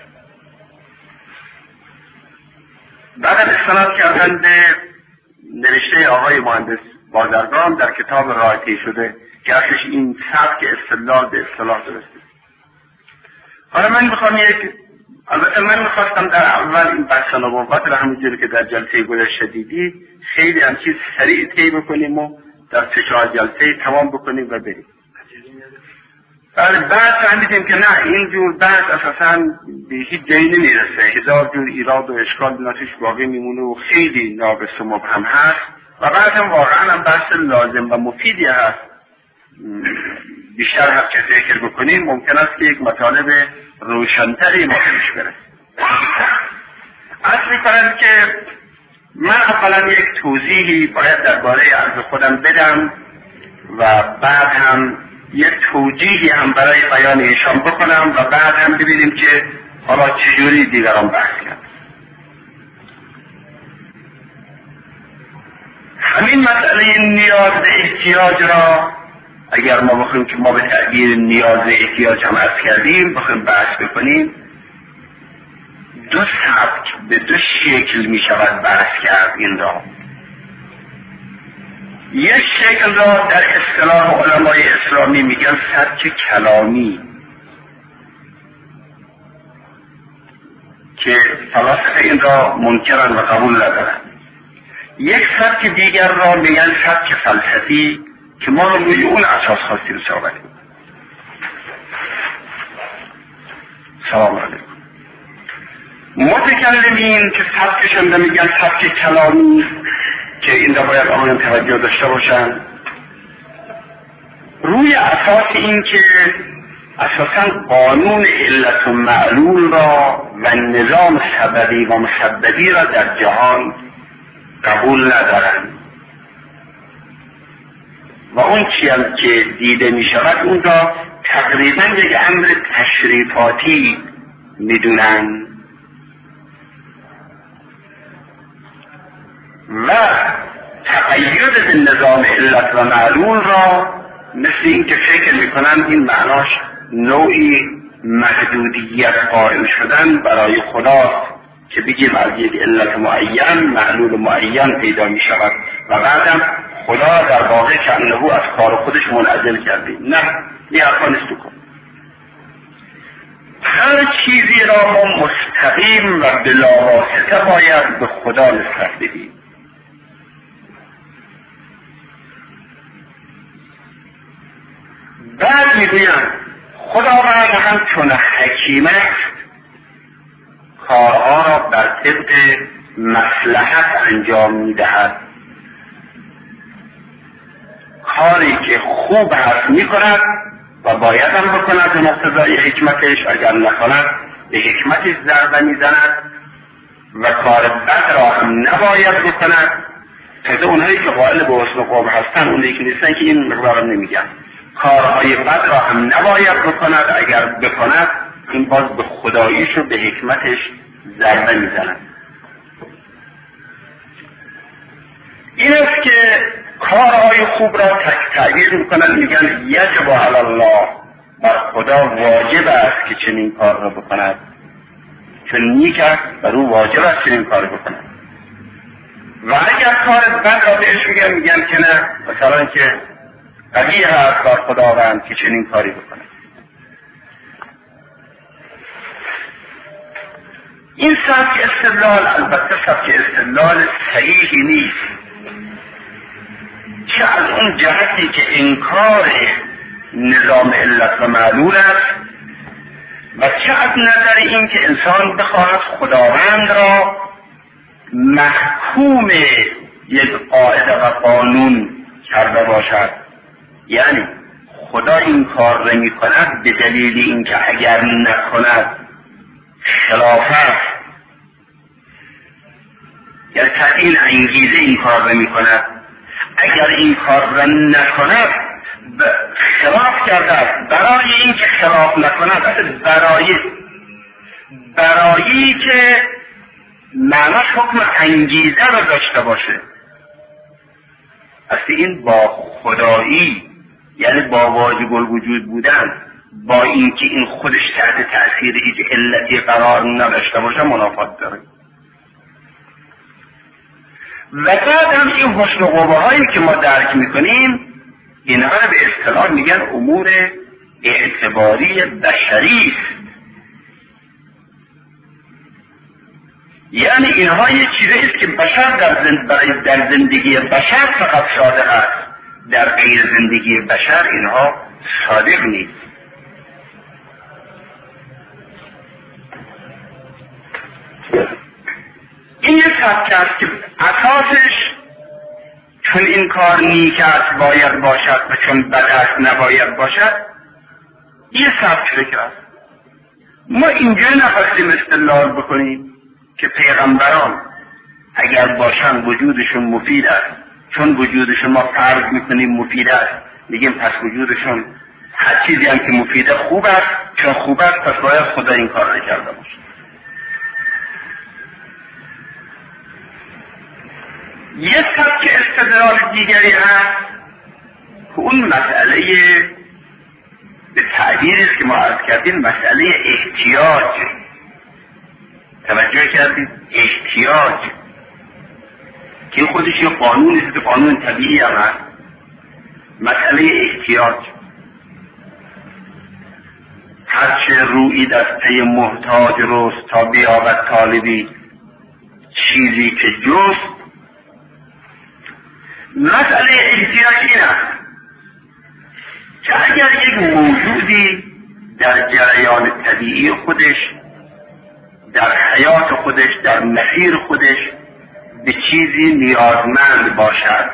بعد استناد کردن به نوشته آقای مهندس بازرگان در کتاب راه طی شده که اصلش این سبک استدلال به اصطلاح درسته. حالا من میخوام البته من میخواستم در اول این بحث نبوت رو همونجوری که در جلسه گذشته دیدی خیلی هم چیز سریع طی بکنیم و در 3-4 جلسه تمام بکنیم و بریم. بعد فهمیدیم که نه اینجور بحث اساساً به هیچ جایی نمیرسه، 1000 جور ایراد و اشکال ناتش باقی میمونه و خیلی ناقص و مبهم هست و بعد هم واقعا هم بحث لازم و مفیدی هست. بیشتر هر چه فکر بکنیم ممکن است که یک مطالب روشنتری ما پیش برسه. عرض می‌کنم که من اولا یک توضیحی باید درباره عرض خودم بدم و بعد هم یک توجیهی هم برای بیان ایشان بکنم و بعد هم ببینیم که حالا چجوری دیگران بحث کرد. همین مسئله نیاز به احتیاج را اگر ما بخوایم که ما به تعبیر نیاز به احتیاج هم عرض کردیم بخوایم بحث بکنیم، دو سبک به دو شکل می شود بحث کرد این را. یک شکل را در اصطلاح علمای اسلامی میگن سبک کلامی که فلاسفه این را منکرن و قبول ندارن. یک سبک دیگر را میگن سبک فلسفی که ما رو روی اون اساس خواستیم صحبت کنیم. سلام علیکم. متکلمین که سبکشون میگن سبک کلامی که این را باید آنها توجه داشته باشن، روی اساس این که اساساً قانون علت و معلول را و نظام سببی و مسببی را در جهان قبول ندارن و اون چی هم که دیده می شود اون را تقریباً یک امر تشریفاتی می دونن و تقید به نظام علت و معلول را مثل این که فکر میکنن این معناش نوعی محدودیت قائل شدن برای خدا که بگیم از یک علت معین معلول معین پیدا می شود و بعدم خدا در واقع که انه از کار خودش منعزل کرده. نه، این حرفا نیست کن. هر چیزی را ما مستقیم و بلاواسطه باید به خدا نسبت بدیم. بعد میگویم خداوند هم چون حکیم است کارها را بر طبق مصلحت انجام میدهد کاری که خوب هست میکند و باید هم بکند به مقتضای حکمتش، اگر نکند به حکمتش ضربه میزند و کار بد را هم نباید بکند. تازه اونهایی که قائل به حسن قوم هستن، اونهایی که نیستن که این مقدار نمیگن. کارهای بد را هم نباید بکند، اگر بکند این باز به خداییش و به حکمتش ضربه میزند. این است که کارهای خوب را تعبیر میکنن، میگن یجب علی الله، بر خدا واجب است که چنین کار را بکند، چون نیک است بر او واجب است چنین کار بکند. و اگر کار بد را بهش میگن که نه، مثلا که قبیح است بر خداوند که چنین کاری بکند. این سبک استدلال البته سبک استدلال صحیحی نیست، چه از اون جهتی که انکار نظام علت و معلول است و چه از نظر این که انسان بخواهد خداوند را محکوم یک قاعده و قانون کرده باشد. یعنی خدا این کار را می کند به دلیل اینکه اگر نکند خلاف است، یعنی تعیین انگیزه این کار را می کند، اگر این کار را نکند خلاف کرده است. برای اینکه خلاف نکند، برای که معناش حکم انگیزه را داشته باشه، اصلا این با خدایی، یعنی با واجب الوجود بودن، با اینکه این خودش تحت تأثیر هیچ علتی قرار نداشته باشه منافات داره. و بعد هم این حسن و قوه هایی که ما درک میکنیم، اینها رو به اصطلاح میگن امور اعتباری بشری است. یعنی اینها یه چیزی است که بشر در زندگی بشر فقط صادق است، در غیر زندگی بشر اینها صادق نیست. این یک سبک است که اساسش چون این کار نیک است باید باشد و چون بد است نباید باشد، این سبک فکر است. ما اینجا نخواستیم استدلال بکنیم که پیغمبران اگر باشن وجودشون مفید است، چون وجودشون ما فرض میکنیم مفید است، میگیم پس وجودشون هر چیزی هم که مفیده خوب است، چون خوب است پس باید خدا این کار نکرده باشه. یه سبک استدلال دیگری هست که اون مسئله به تعبیری است که ما عرض کردیم مسئله احتیاج. توجه کردید؟ احتیاج که خودش یه قانون است، قانون طبیعی هم هست. مسئله احتیاج، هرچه روی دسته محتاج روست تا بیابد طالبی چیزی که جست. مسئله احتیاج این است که اگر یک موجودی در جریان طبیعی خودش، در حیات خودش، در مسیر خودش به چیزی نیازمند باشد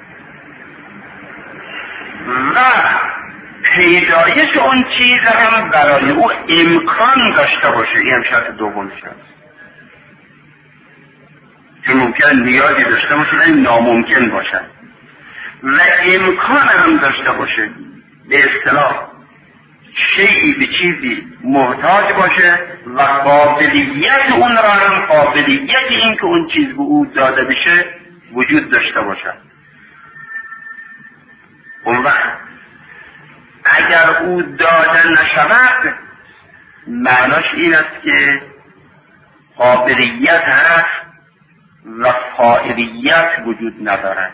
و پیدایش اون چیز هم برای او امکان داشته باشه، این هم شرط دوم شد، چون ممکن نیازی داشته باشه ولی ناممکن باشد و امکان هم داشته باشه، به اصطلاح شیئی به چیزی محتاج باشه و قابلیت اون را هم، قابلیت این که اون چیز به او داده بشه وجود داشته باشه. اون وقت اگر او داده نشود معناش این است که قابلیت هست و فاعلیت وجود ندارد.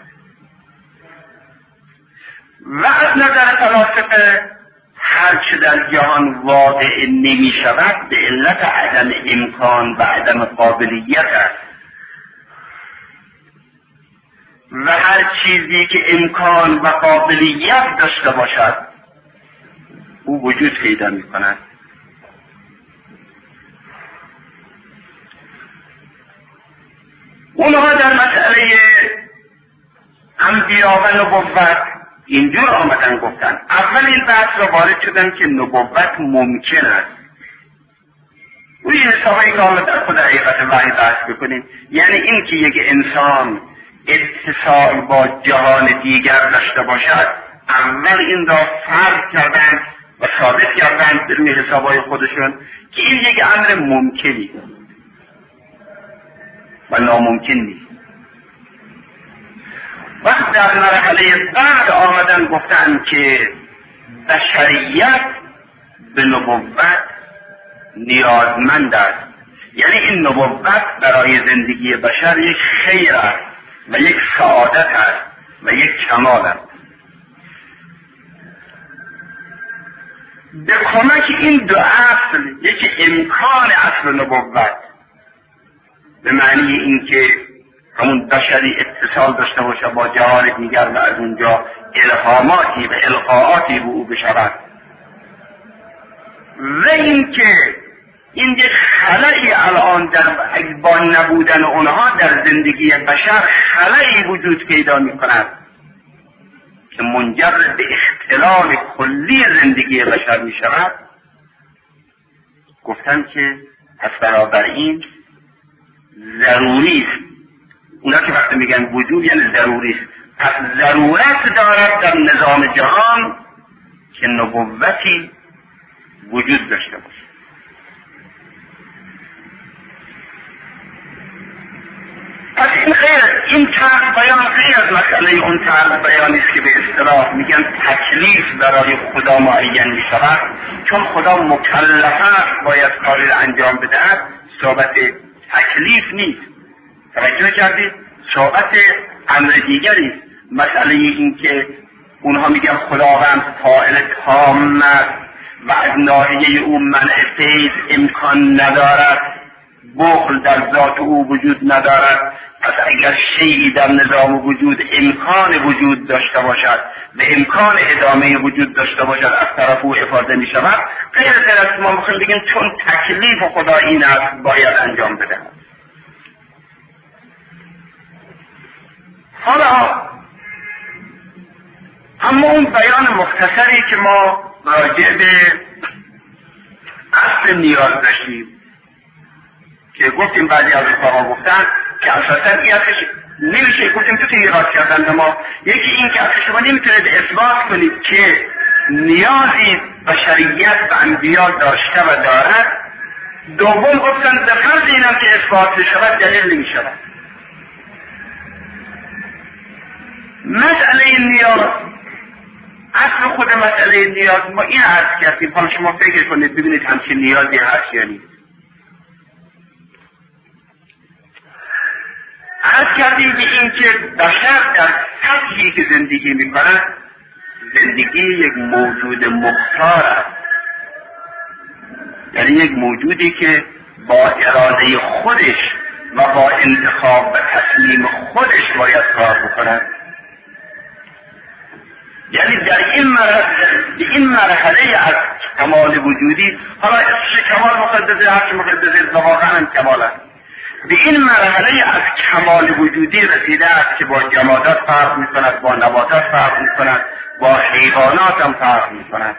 و از نظر فلاسفه هرچه در جهان واقع نمی شود به علت عدم امکان و عدم قابلیت است و هر چیزی که امکان و قابلیت داشته باشد او وجود پیدا می کند. اونها در مسئله انبیا و نبوت اینجور آمدن گفتن. اول این بحث را وارد شدن که نبوت ممکن است. روی حسابایی که حالا در خود حقیقت وحی بحث بکنیم، یعنی این که یک انسان اتصال با جهان دیگر داشته باشد، اول این را فرض کردن و ثابت کردن روی حسابای خودشون که این یک امر ممکنی و ناممکن نیست. وقت در مرحله بعد آمدن گفتن که بشریت به نبوت نیازمند است، یعنی این نبوت برای زندگی بشر یک خیر است و یک سعادت است و یک کمال است. به کمک این دو اصل، یک امکان اصل نبوت به معنی این که همون بشری اتصال داشته باشه با جهان دیگر و از اونجا الهاماتی و القاءاتی به او بشود، و این که این یک خلایی الان در با نبودن اونها در زندگی بشر خلایی وجود پیدا می کند که منجر به اختلال کلی زندگی بشر می شود. گفتن که پس بنابراین ضروری است، اونا که وقتی میگن وجود یعنی ضروری است، پس ضرورت دارد در نظام جهان که نبوتی وجود داشته باشه. پس این این طرح بیان غیر از مسئله اون طرح بیانی است که به اصطلاح میگن تکلیف برای خدا معین می شود، چون خدا مکلف است باید کاری را انجام بدهد، صحبت تکلیف نیست. توجه کردید؟ صحبت امر دیگری است. مسئله این که اونها میگن خداوند فاعل تام است و از ناحیه او منع فیض امکان ندارد، بخل در ذات او وجود ندارد، پس اگر شیئی در نظام وجود امکان وجود داشته باشد و امکان ادامه وجود داشته باشد از طرف او افاده می شود، غیر از ما میخوایم بگیم چون تکلیف خدا این است باید انجام بده. حالا اما اون بیان مختصری که ما راجع به اصل نیاز داشتیم که گفتیم بعضی از رفاقا گفتن که اساسا این اصلش نمیشه، گفتیم تو ایراد کردن به ما. یکی این که اصلا شما نمیتونید اثبات کنید که نیازی بشریت و انبیا داشته و دارد. دوم گفتن در فرض اینم که اثبات شود دلیل نمیشود. مسئله نیاز، اصل خود مسئله نیاز ما این عرض کردیم، حالا شما فکر کنید ببینید همچین نیازی هست یا نیست. عرض کردیم به این که بشر در سطحی که زندگی می کند زندگی یک موجود مختار است، یعنی یک موجودی که با اراده خودش و با انتخاب و تصمیم خودش باید کار بکند. یعنی در این مرحله از کمال وجودی، حالا اسمش کمال مقدسه هرچی مقدسه واقعا هم کمال است، به این مرحله از کمال وجودی رسیده است که با جمادات فرق می کند، با نباتات فرق می کند، با حیوانات هم فرق می کند،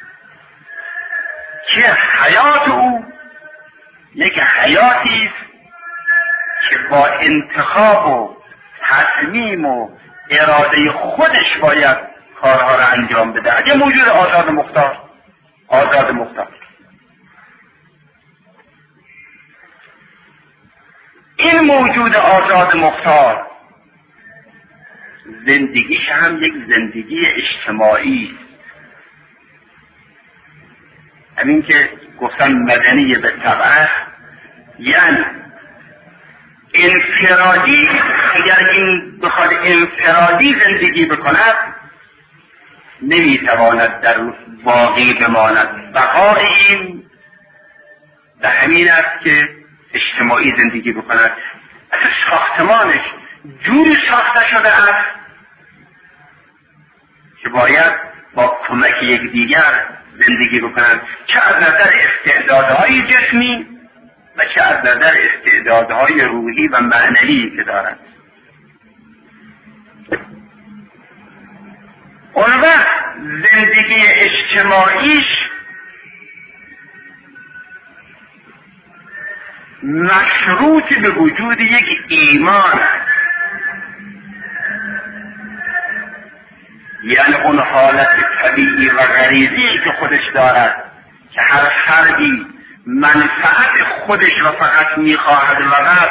که حیات او یک حیاتی است که با انتخاب و تصمیم و اراده خودش باید کارها را انجام بده. یه موجود آزاد مختار. این موجود آزاد مختار زندگیش هم یک زندگی اجتماعی، همین که گفتن مدنی به طبعه، یعنی انفرادی. اگر این بخواد انفرادی زندگی بکند نمیتواند در باقی بماند. بقای این به همین است که اجتماعی زندگی بکند. اصلا ساختمانش جوری ساخته شده است که باید با کمک یکدیگر زندگی بکنند، چه از نظر استعدادهای جسمی و چه از نظر استعدادهای روحی و معنوی که دارند. اون وقت زندگی اجتماعیش مشروط به وجود یک ایمان است. یعنی اون حالت طبیعی و غریزی که خودش دارد که هر فردی منفعت خودش را فقط میخواهد و بس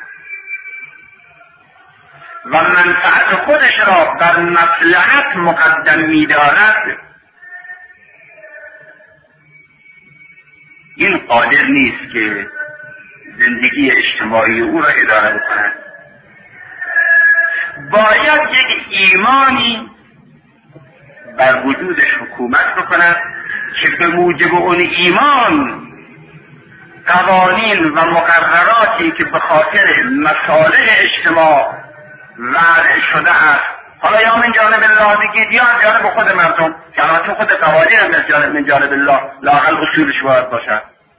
و منفعت خودش را بر مصلحت مقدم می‌دارد، این قادر نیست که زندگی اجتماعی او را اداره بکند. باید یک ایمانی بر وجودش حکومت بکند که به موجب اون ایمان قوانین و مقرراتی که به خاطر مصالح اجتماع وضع شده است، حالا یا من جانب الله بگید یا جانب خود مردم، که البته خود قوانین هم من جانب الله لااقل اصولش باید باشد،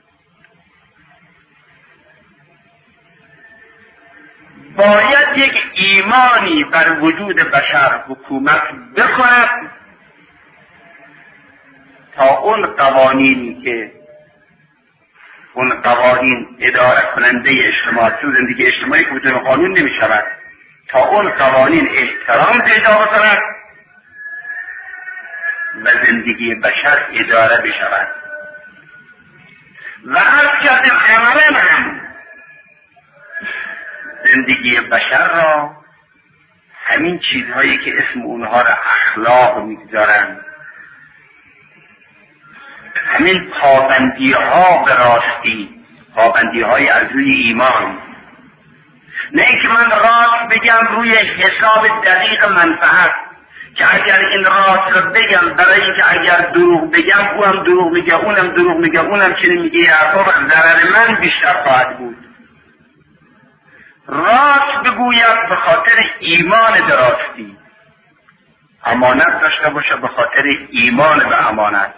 باید یک ایمانی بر وجود بشر حکومت بکند تا اون قوانینی که اون قوانین اداره کننده اجتماع تو زندگی اجتماعی که بدون قانون نمی شود، تا اون قوانین احترام پیدا کند و زندگی بشر اداره بشود. و از کردیم عملا هم زندگی بشر را همین چیزهایی که اسم اونها را اخلاق میگذارند، همین پابندی ها به راستی، پابندی های از روی ایمان، نه اینکه من راست بگم روی حساب دقیق منفعت، که اگر این راست رو بگم برای اینکه اگر دروغ بگم او هم دروغ میگه، اونم دروغ میگه، اونم چنین میگه، ضرر من بیشتر خواهد بود. راست بگوید به خاطر ایمان دراستی، امانت داشته باشه به خاطر ایمان به امانت،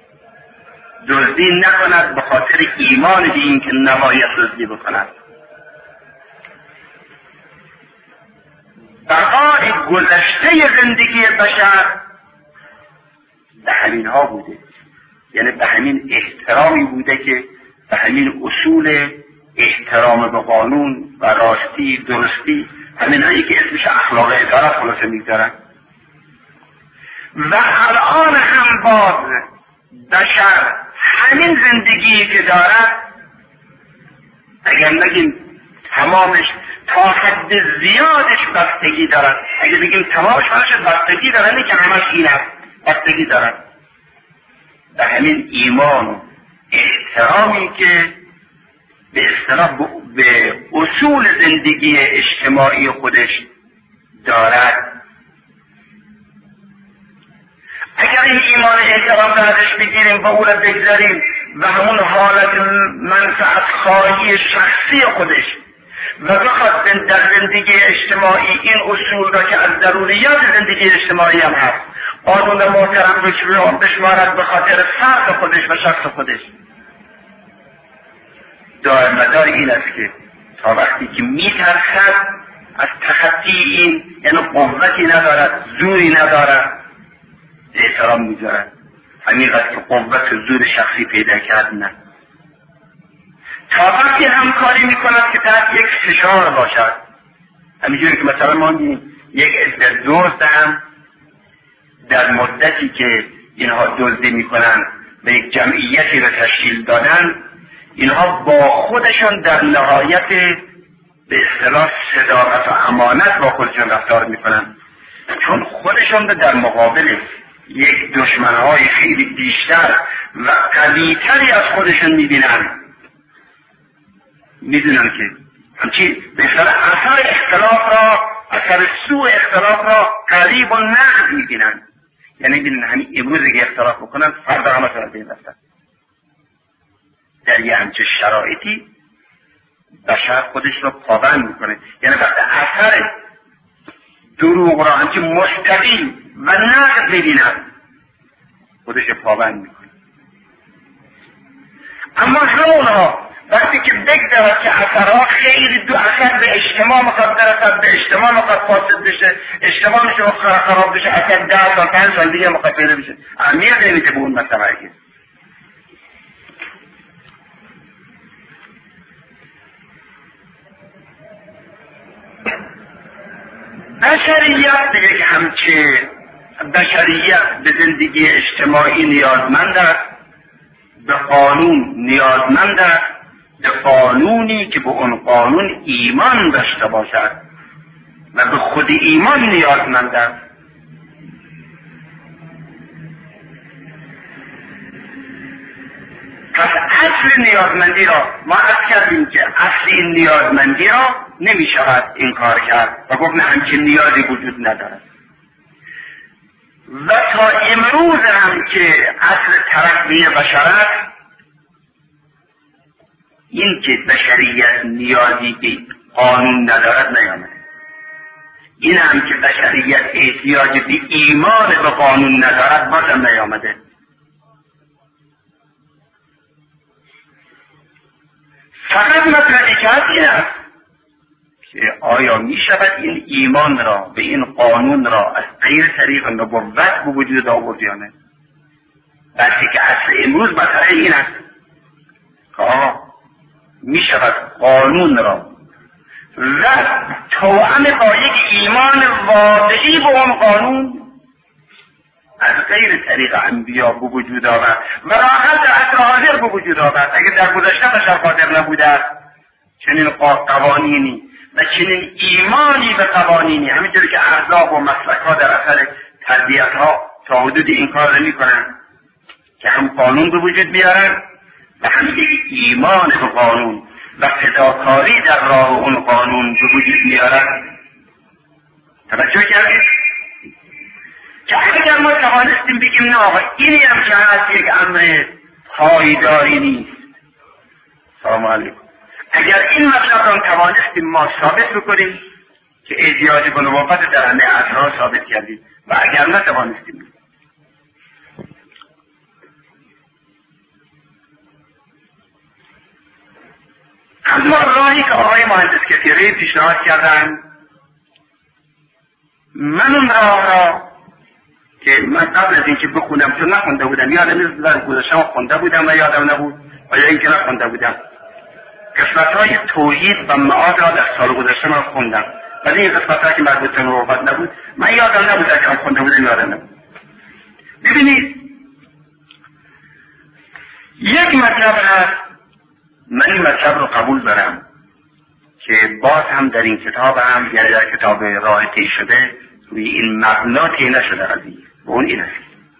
دزدی نکند به خاطر ایمان به این که نباید دزدی بکند. بقای گذشته زندگی بشر به همین ها بوده، یعنی به همین احترامی بوده که به همین اصول احترام به قانون و راستی درستی، همین هایی که اسمش اخلاق اداره خلاصه میگذارن. و الان هم باز بشر همین زندگی که دارد، اگر نگیم تمامش تا حد زیادش بستگی دارد، اگر بگیم تمامش بستگی دارد، نه که همش این است، بستگی دارد به همین ایمان و احترامی که به اصطلاح به اصول زندگی اجتماعی خودش دارد. اگر این ایمان احترام درش بگیریم و او را بگذاریم و همون حالت منفعت خواهی شخصی خودش و بخواد در زندگی اجتماعی این اصول را که از ضروریات زندگی اجتماعی هم هست قانون محترم بشمارد به خاطر فرد خودش و شخص خودش، دائم مدار این است که تا وقتی که میترسد از تخطی این، یعنی قوتی ندارد، زوری ندارد، احترام میذارد. همین قدر که قوت زور شخصی پیدا کرد نه، تا وقتی همکاری میکند که تحت یک فشار باشد. همینجوری که مثلا ما یک عده دزد هم در مدتی که اینها دزدی میکنن و یک جمعیتی را تشکیل دادن، اینها با خودشون در نهایت به اصطلاح صداقت و امانت با خودشون رفتار میکنن، چون خودشون در مقابل یک دشمنهای خیلی بیشتر و قوی‌تری از خودشون میبینن، میدونن که همچین به اصطلاح اثر اختلاف را، اثر سوء اختلاف را قریب و نقد میبینن. یعنی ببینن همین امروز که اختلاف بکنن فردا همه سر بین رفتن. در یه همچه شرایطی بشر خودش رو پابند میکنه، یعنی وقتی اثر دروغ را همچه مستقیم و نقد ببینن خودش پابند میکنه. اما همونها وقتی که بگذارد که اثرها خیلی دو اثر به اجتماع میخواد برسد، به اجتماع میخواد فاسد بشه، اجتماع میشه خراب بشه، اثر 10 سال 5 سال دیگه میخواد پیدا بشه، اهمیت نمیده به اون مسئله هرگز. بشریت به یک همچه بشریت به زندگی اجتماعی نیازمند است، به قانون نیازمند است، به قانونی که به اون قانون ایمان داشته باشد و به خود ایمان نیازمند است. پس اصل نیازمندی را ما عرض کردیم که اصل این نیازمندی را نمی شود این کار کرد و گفت نه همچین نیازی وجود ندارد. و تا امروز هم که اصل ترقی بشرت این که بشریت نیازی به قانون ندارد نیامده، این هم که بشریت احتیاج به ایمان به قانون ندارد بازم نیامده. فقط مطلبی که هست این است که آیا می شود این ایمان را به این قانون را از غیر طریق نبوت به وجود آورد یا نه؟ بلکه که اصل امروز مسئله این است که می شود قانون را و توأم با یک ایمان واقعی به اون قانون از غیر طریق انبیا به وجود آورد و راحت در عصر حاضر به وجود آورد. اگر در گذشته بشر قادر نبوده است چنین قوانینی و چنین ایمانی به قوانینی، همینجوری که احزاب و مسلک ها در اثر تربیت ها تا حدود این کار رو میکنن که هم قانون به وجود بیارن و هم یک ایمان به قانون و فداکاری در راه اون قانون به وجود میارن. توجه کردید که اگر ما توانستیم بگیم نه آقا اینی هم که هست یک امر پایداری نیست. سلام علیکم. اگر این مطلب را توانستیم ما ثابت بکنیم که احتیاج به نبوت در همه عصرها ثابت کردیم و اگر نتوانستیم اما راهی که آقای مهندس کثیری پیشنهاد کردن، من اون راه را که من قبل از اینکه بخونم چون نخونده بودم، یادم نیست در گذشته خونده بودم و یادم نبود و یا اینکه نخونده بودم، قسمت‌های توحید و معاد را در سال گذشته من خوندم، ولی این قسمت‌ها که مربوط به نبوت نبود من یادم نبود که خونده بودم، یادم نبود. ببینید یک مطلب هست، من این مطلب رو قبول دارم که باز هم در این کتاب هم یعنی در کتاب راه طی شده روی این مبنا طی نشده قضیه، و اون این است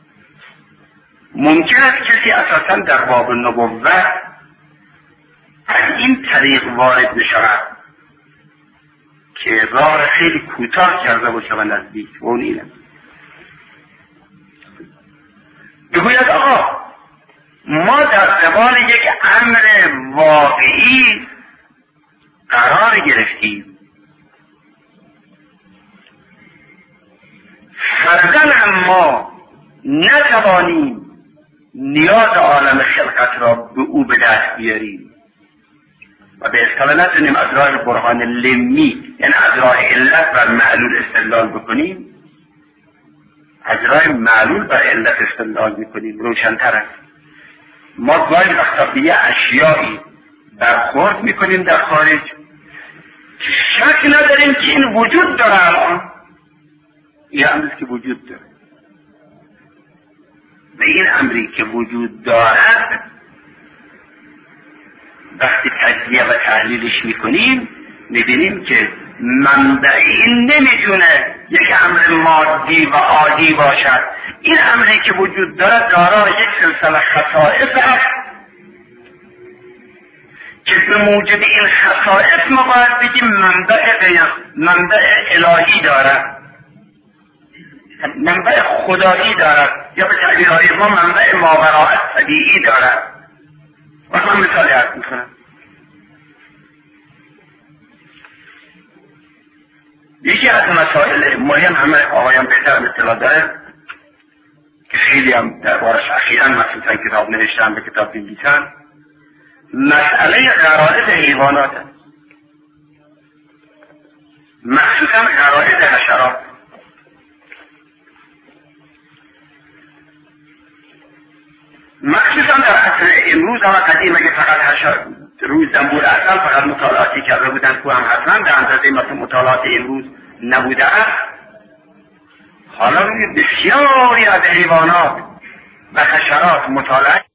ممکن است کسی اساسا در باب نبوت از این طریق وارد بشود که راه خیلی کوتاه کرده باشه و نزدیک، و اون این است بگوید آقا ما در قبال یک امر واقعی قرار گرفتیم، فرضاً اما نتوانیم نیاز عالم خلقت را به او به دست بیاریم و به اصطلاح نتونیم از راه برهان لمی یعنی از راه علت بر معلول استدلال بکنیم، از راه معلول بر علت استدلال میکنیم. روشن‌تر است. ما گاهی وقتا به یه اشیایی برخورد میکنیم در خارج که شک نداریم که این وجود داره، الان این امری که وجود داره و این امری که وجود دارد وقتی تجزیه و تحلیلش میکنیم میبینیم که منبع این نمیتونه یک امر مادی و عادی باشد. این امری که وجود دارد دارای یک سلسله خصائص است که به موجب این خصائص ما باید بگیم منبع الهی دارد، منبع خدایی دارد، یا به تعبیرهای ما منبع ماوراء طبیعی دارد. و من مثالی عرض میکنم. یکی از مسائل مهم همه آقایان بهتر اطلاع داره که خیلی هم دربارش اخیراً مثلا کتاب نوشتن، به کتاب بنویسن، مسئله غرائز حیوانات است، مخصوصا غرائز حشرات. مخصوصا در عصر امروز و قدیم اگه فقط روز زنبور اصل فقط مطالعاتی کرده بودن که هم حتما به اندازه مثل مطالعات امروز نبوده است. حالا روی بسیاری از حیوانات و حشرات مطالعه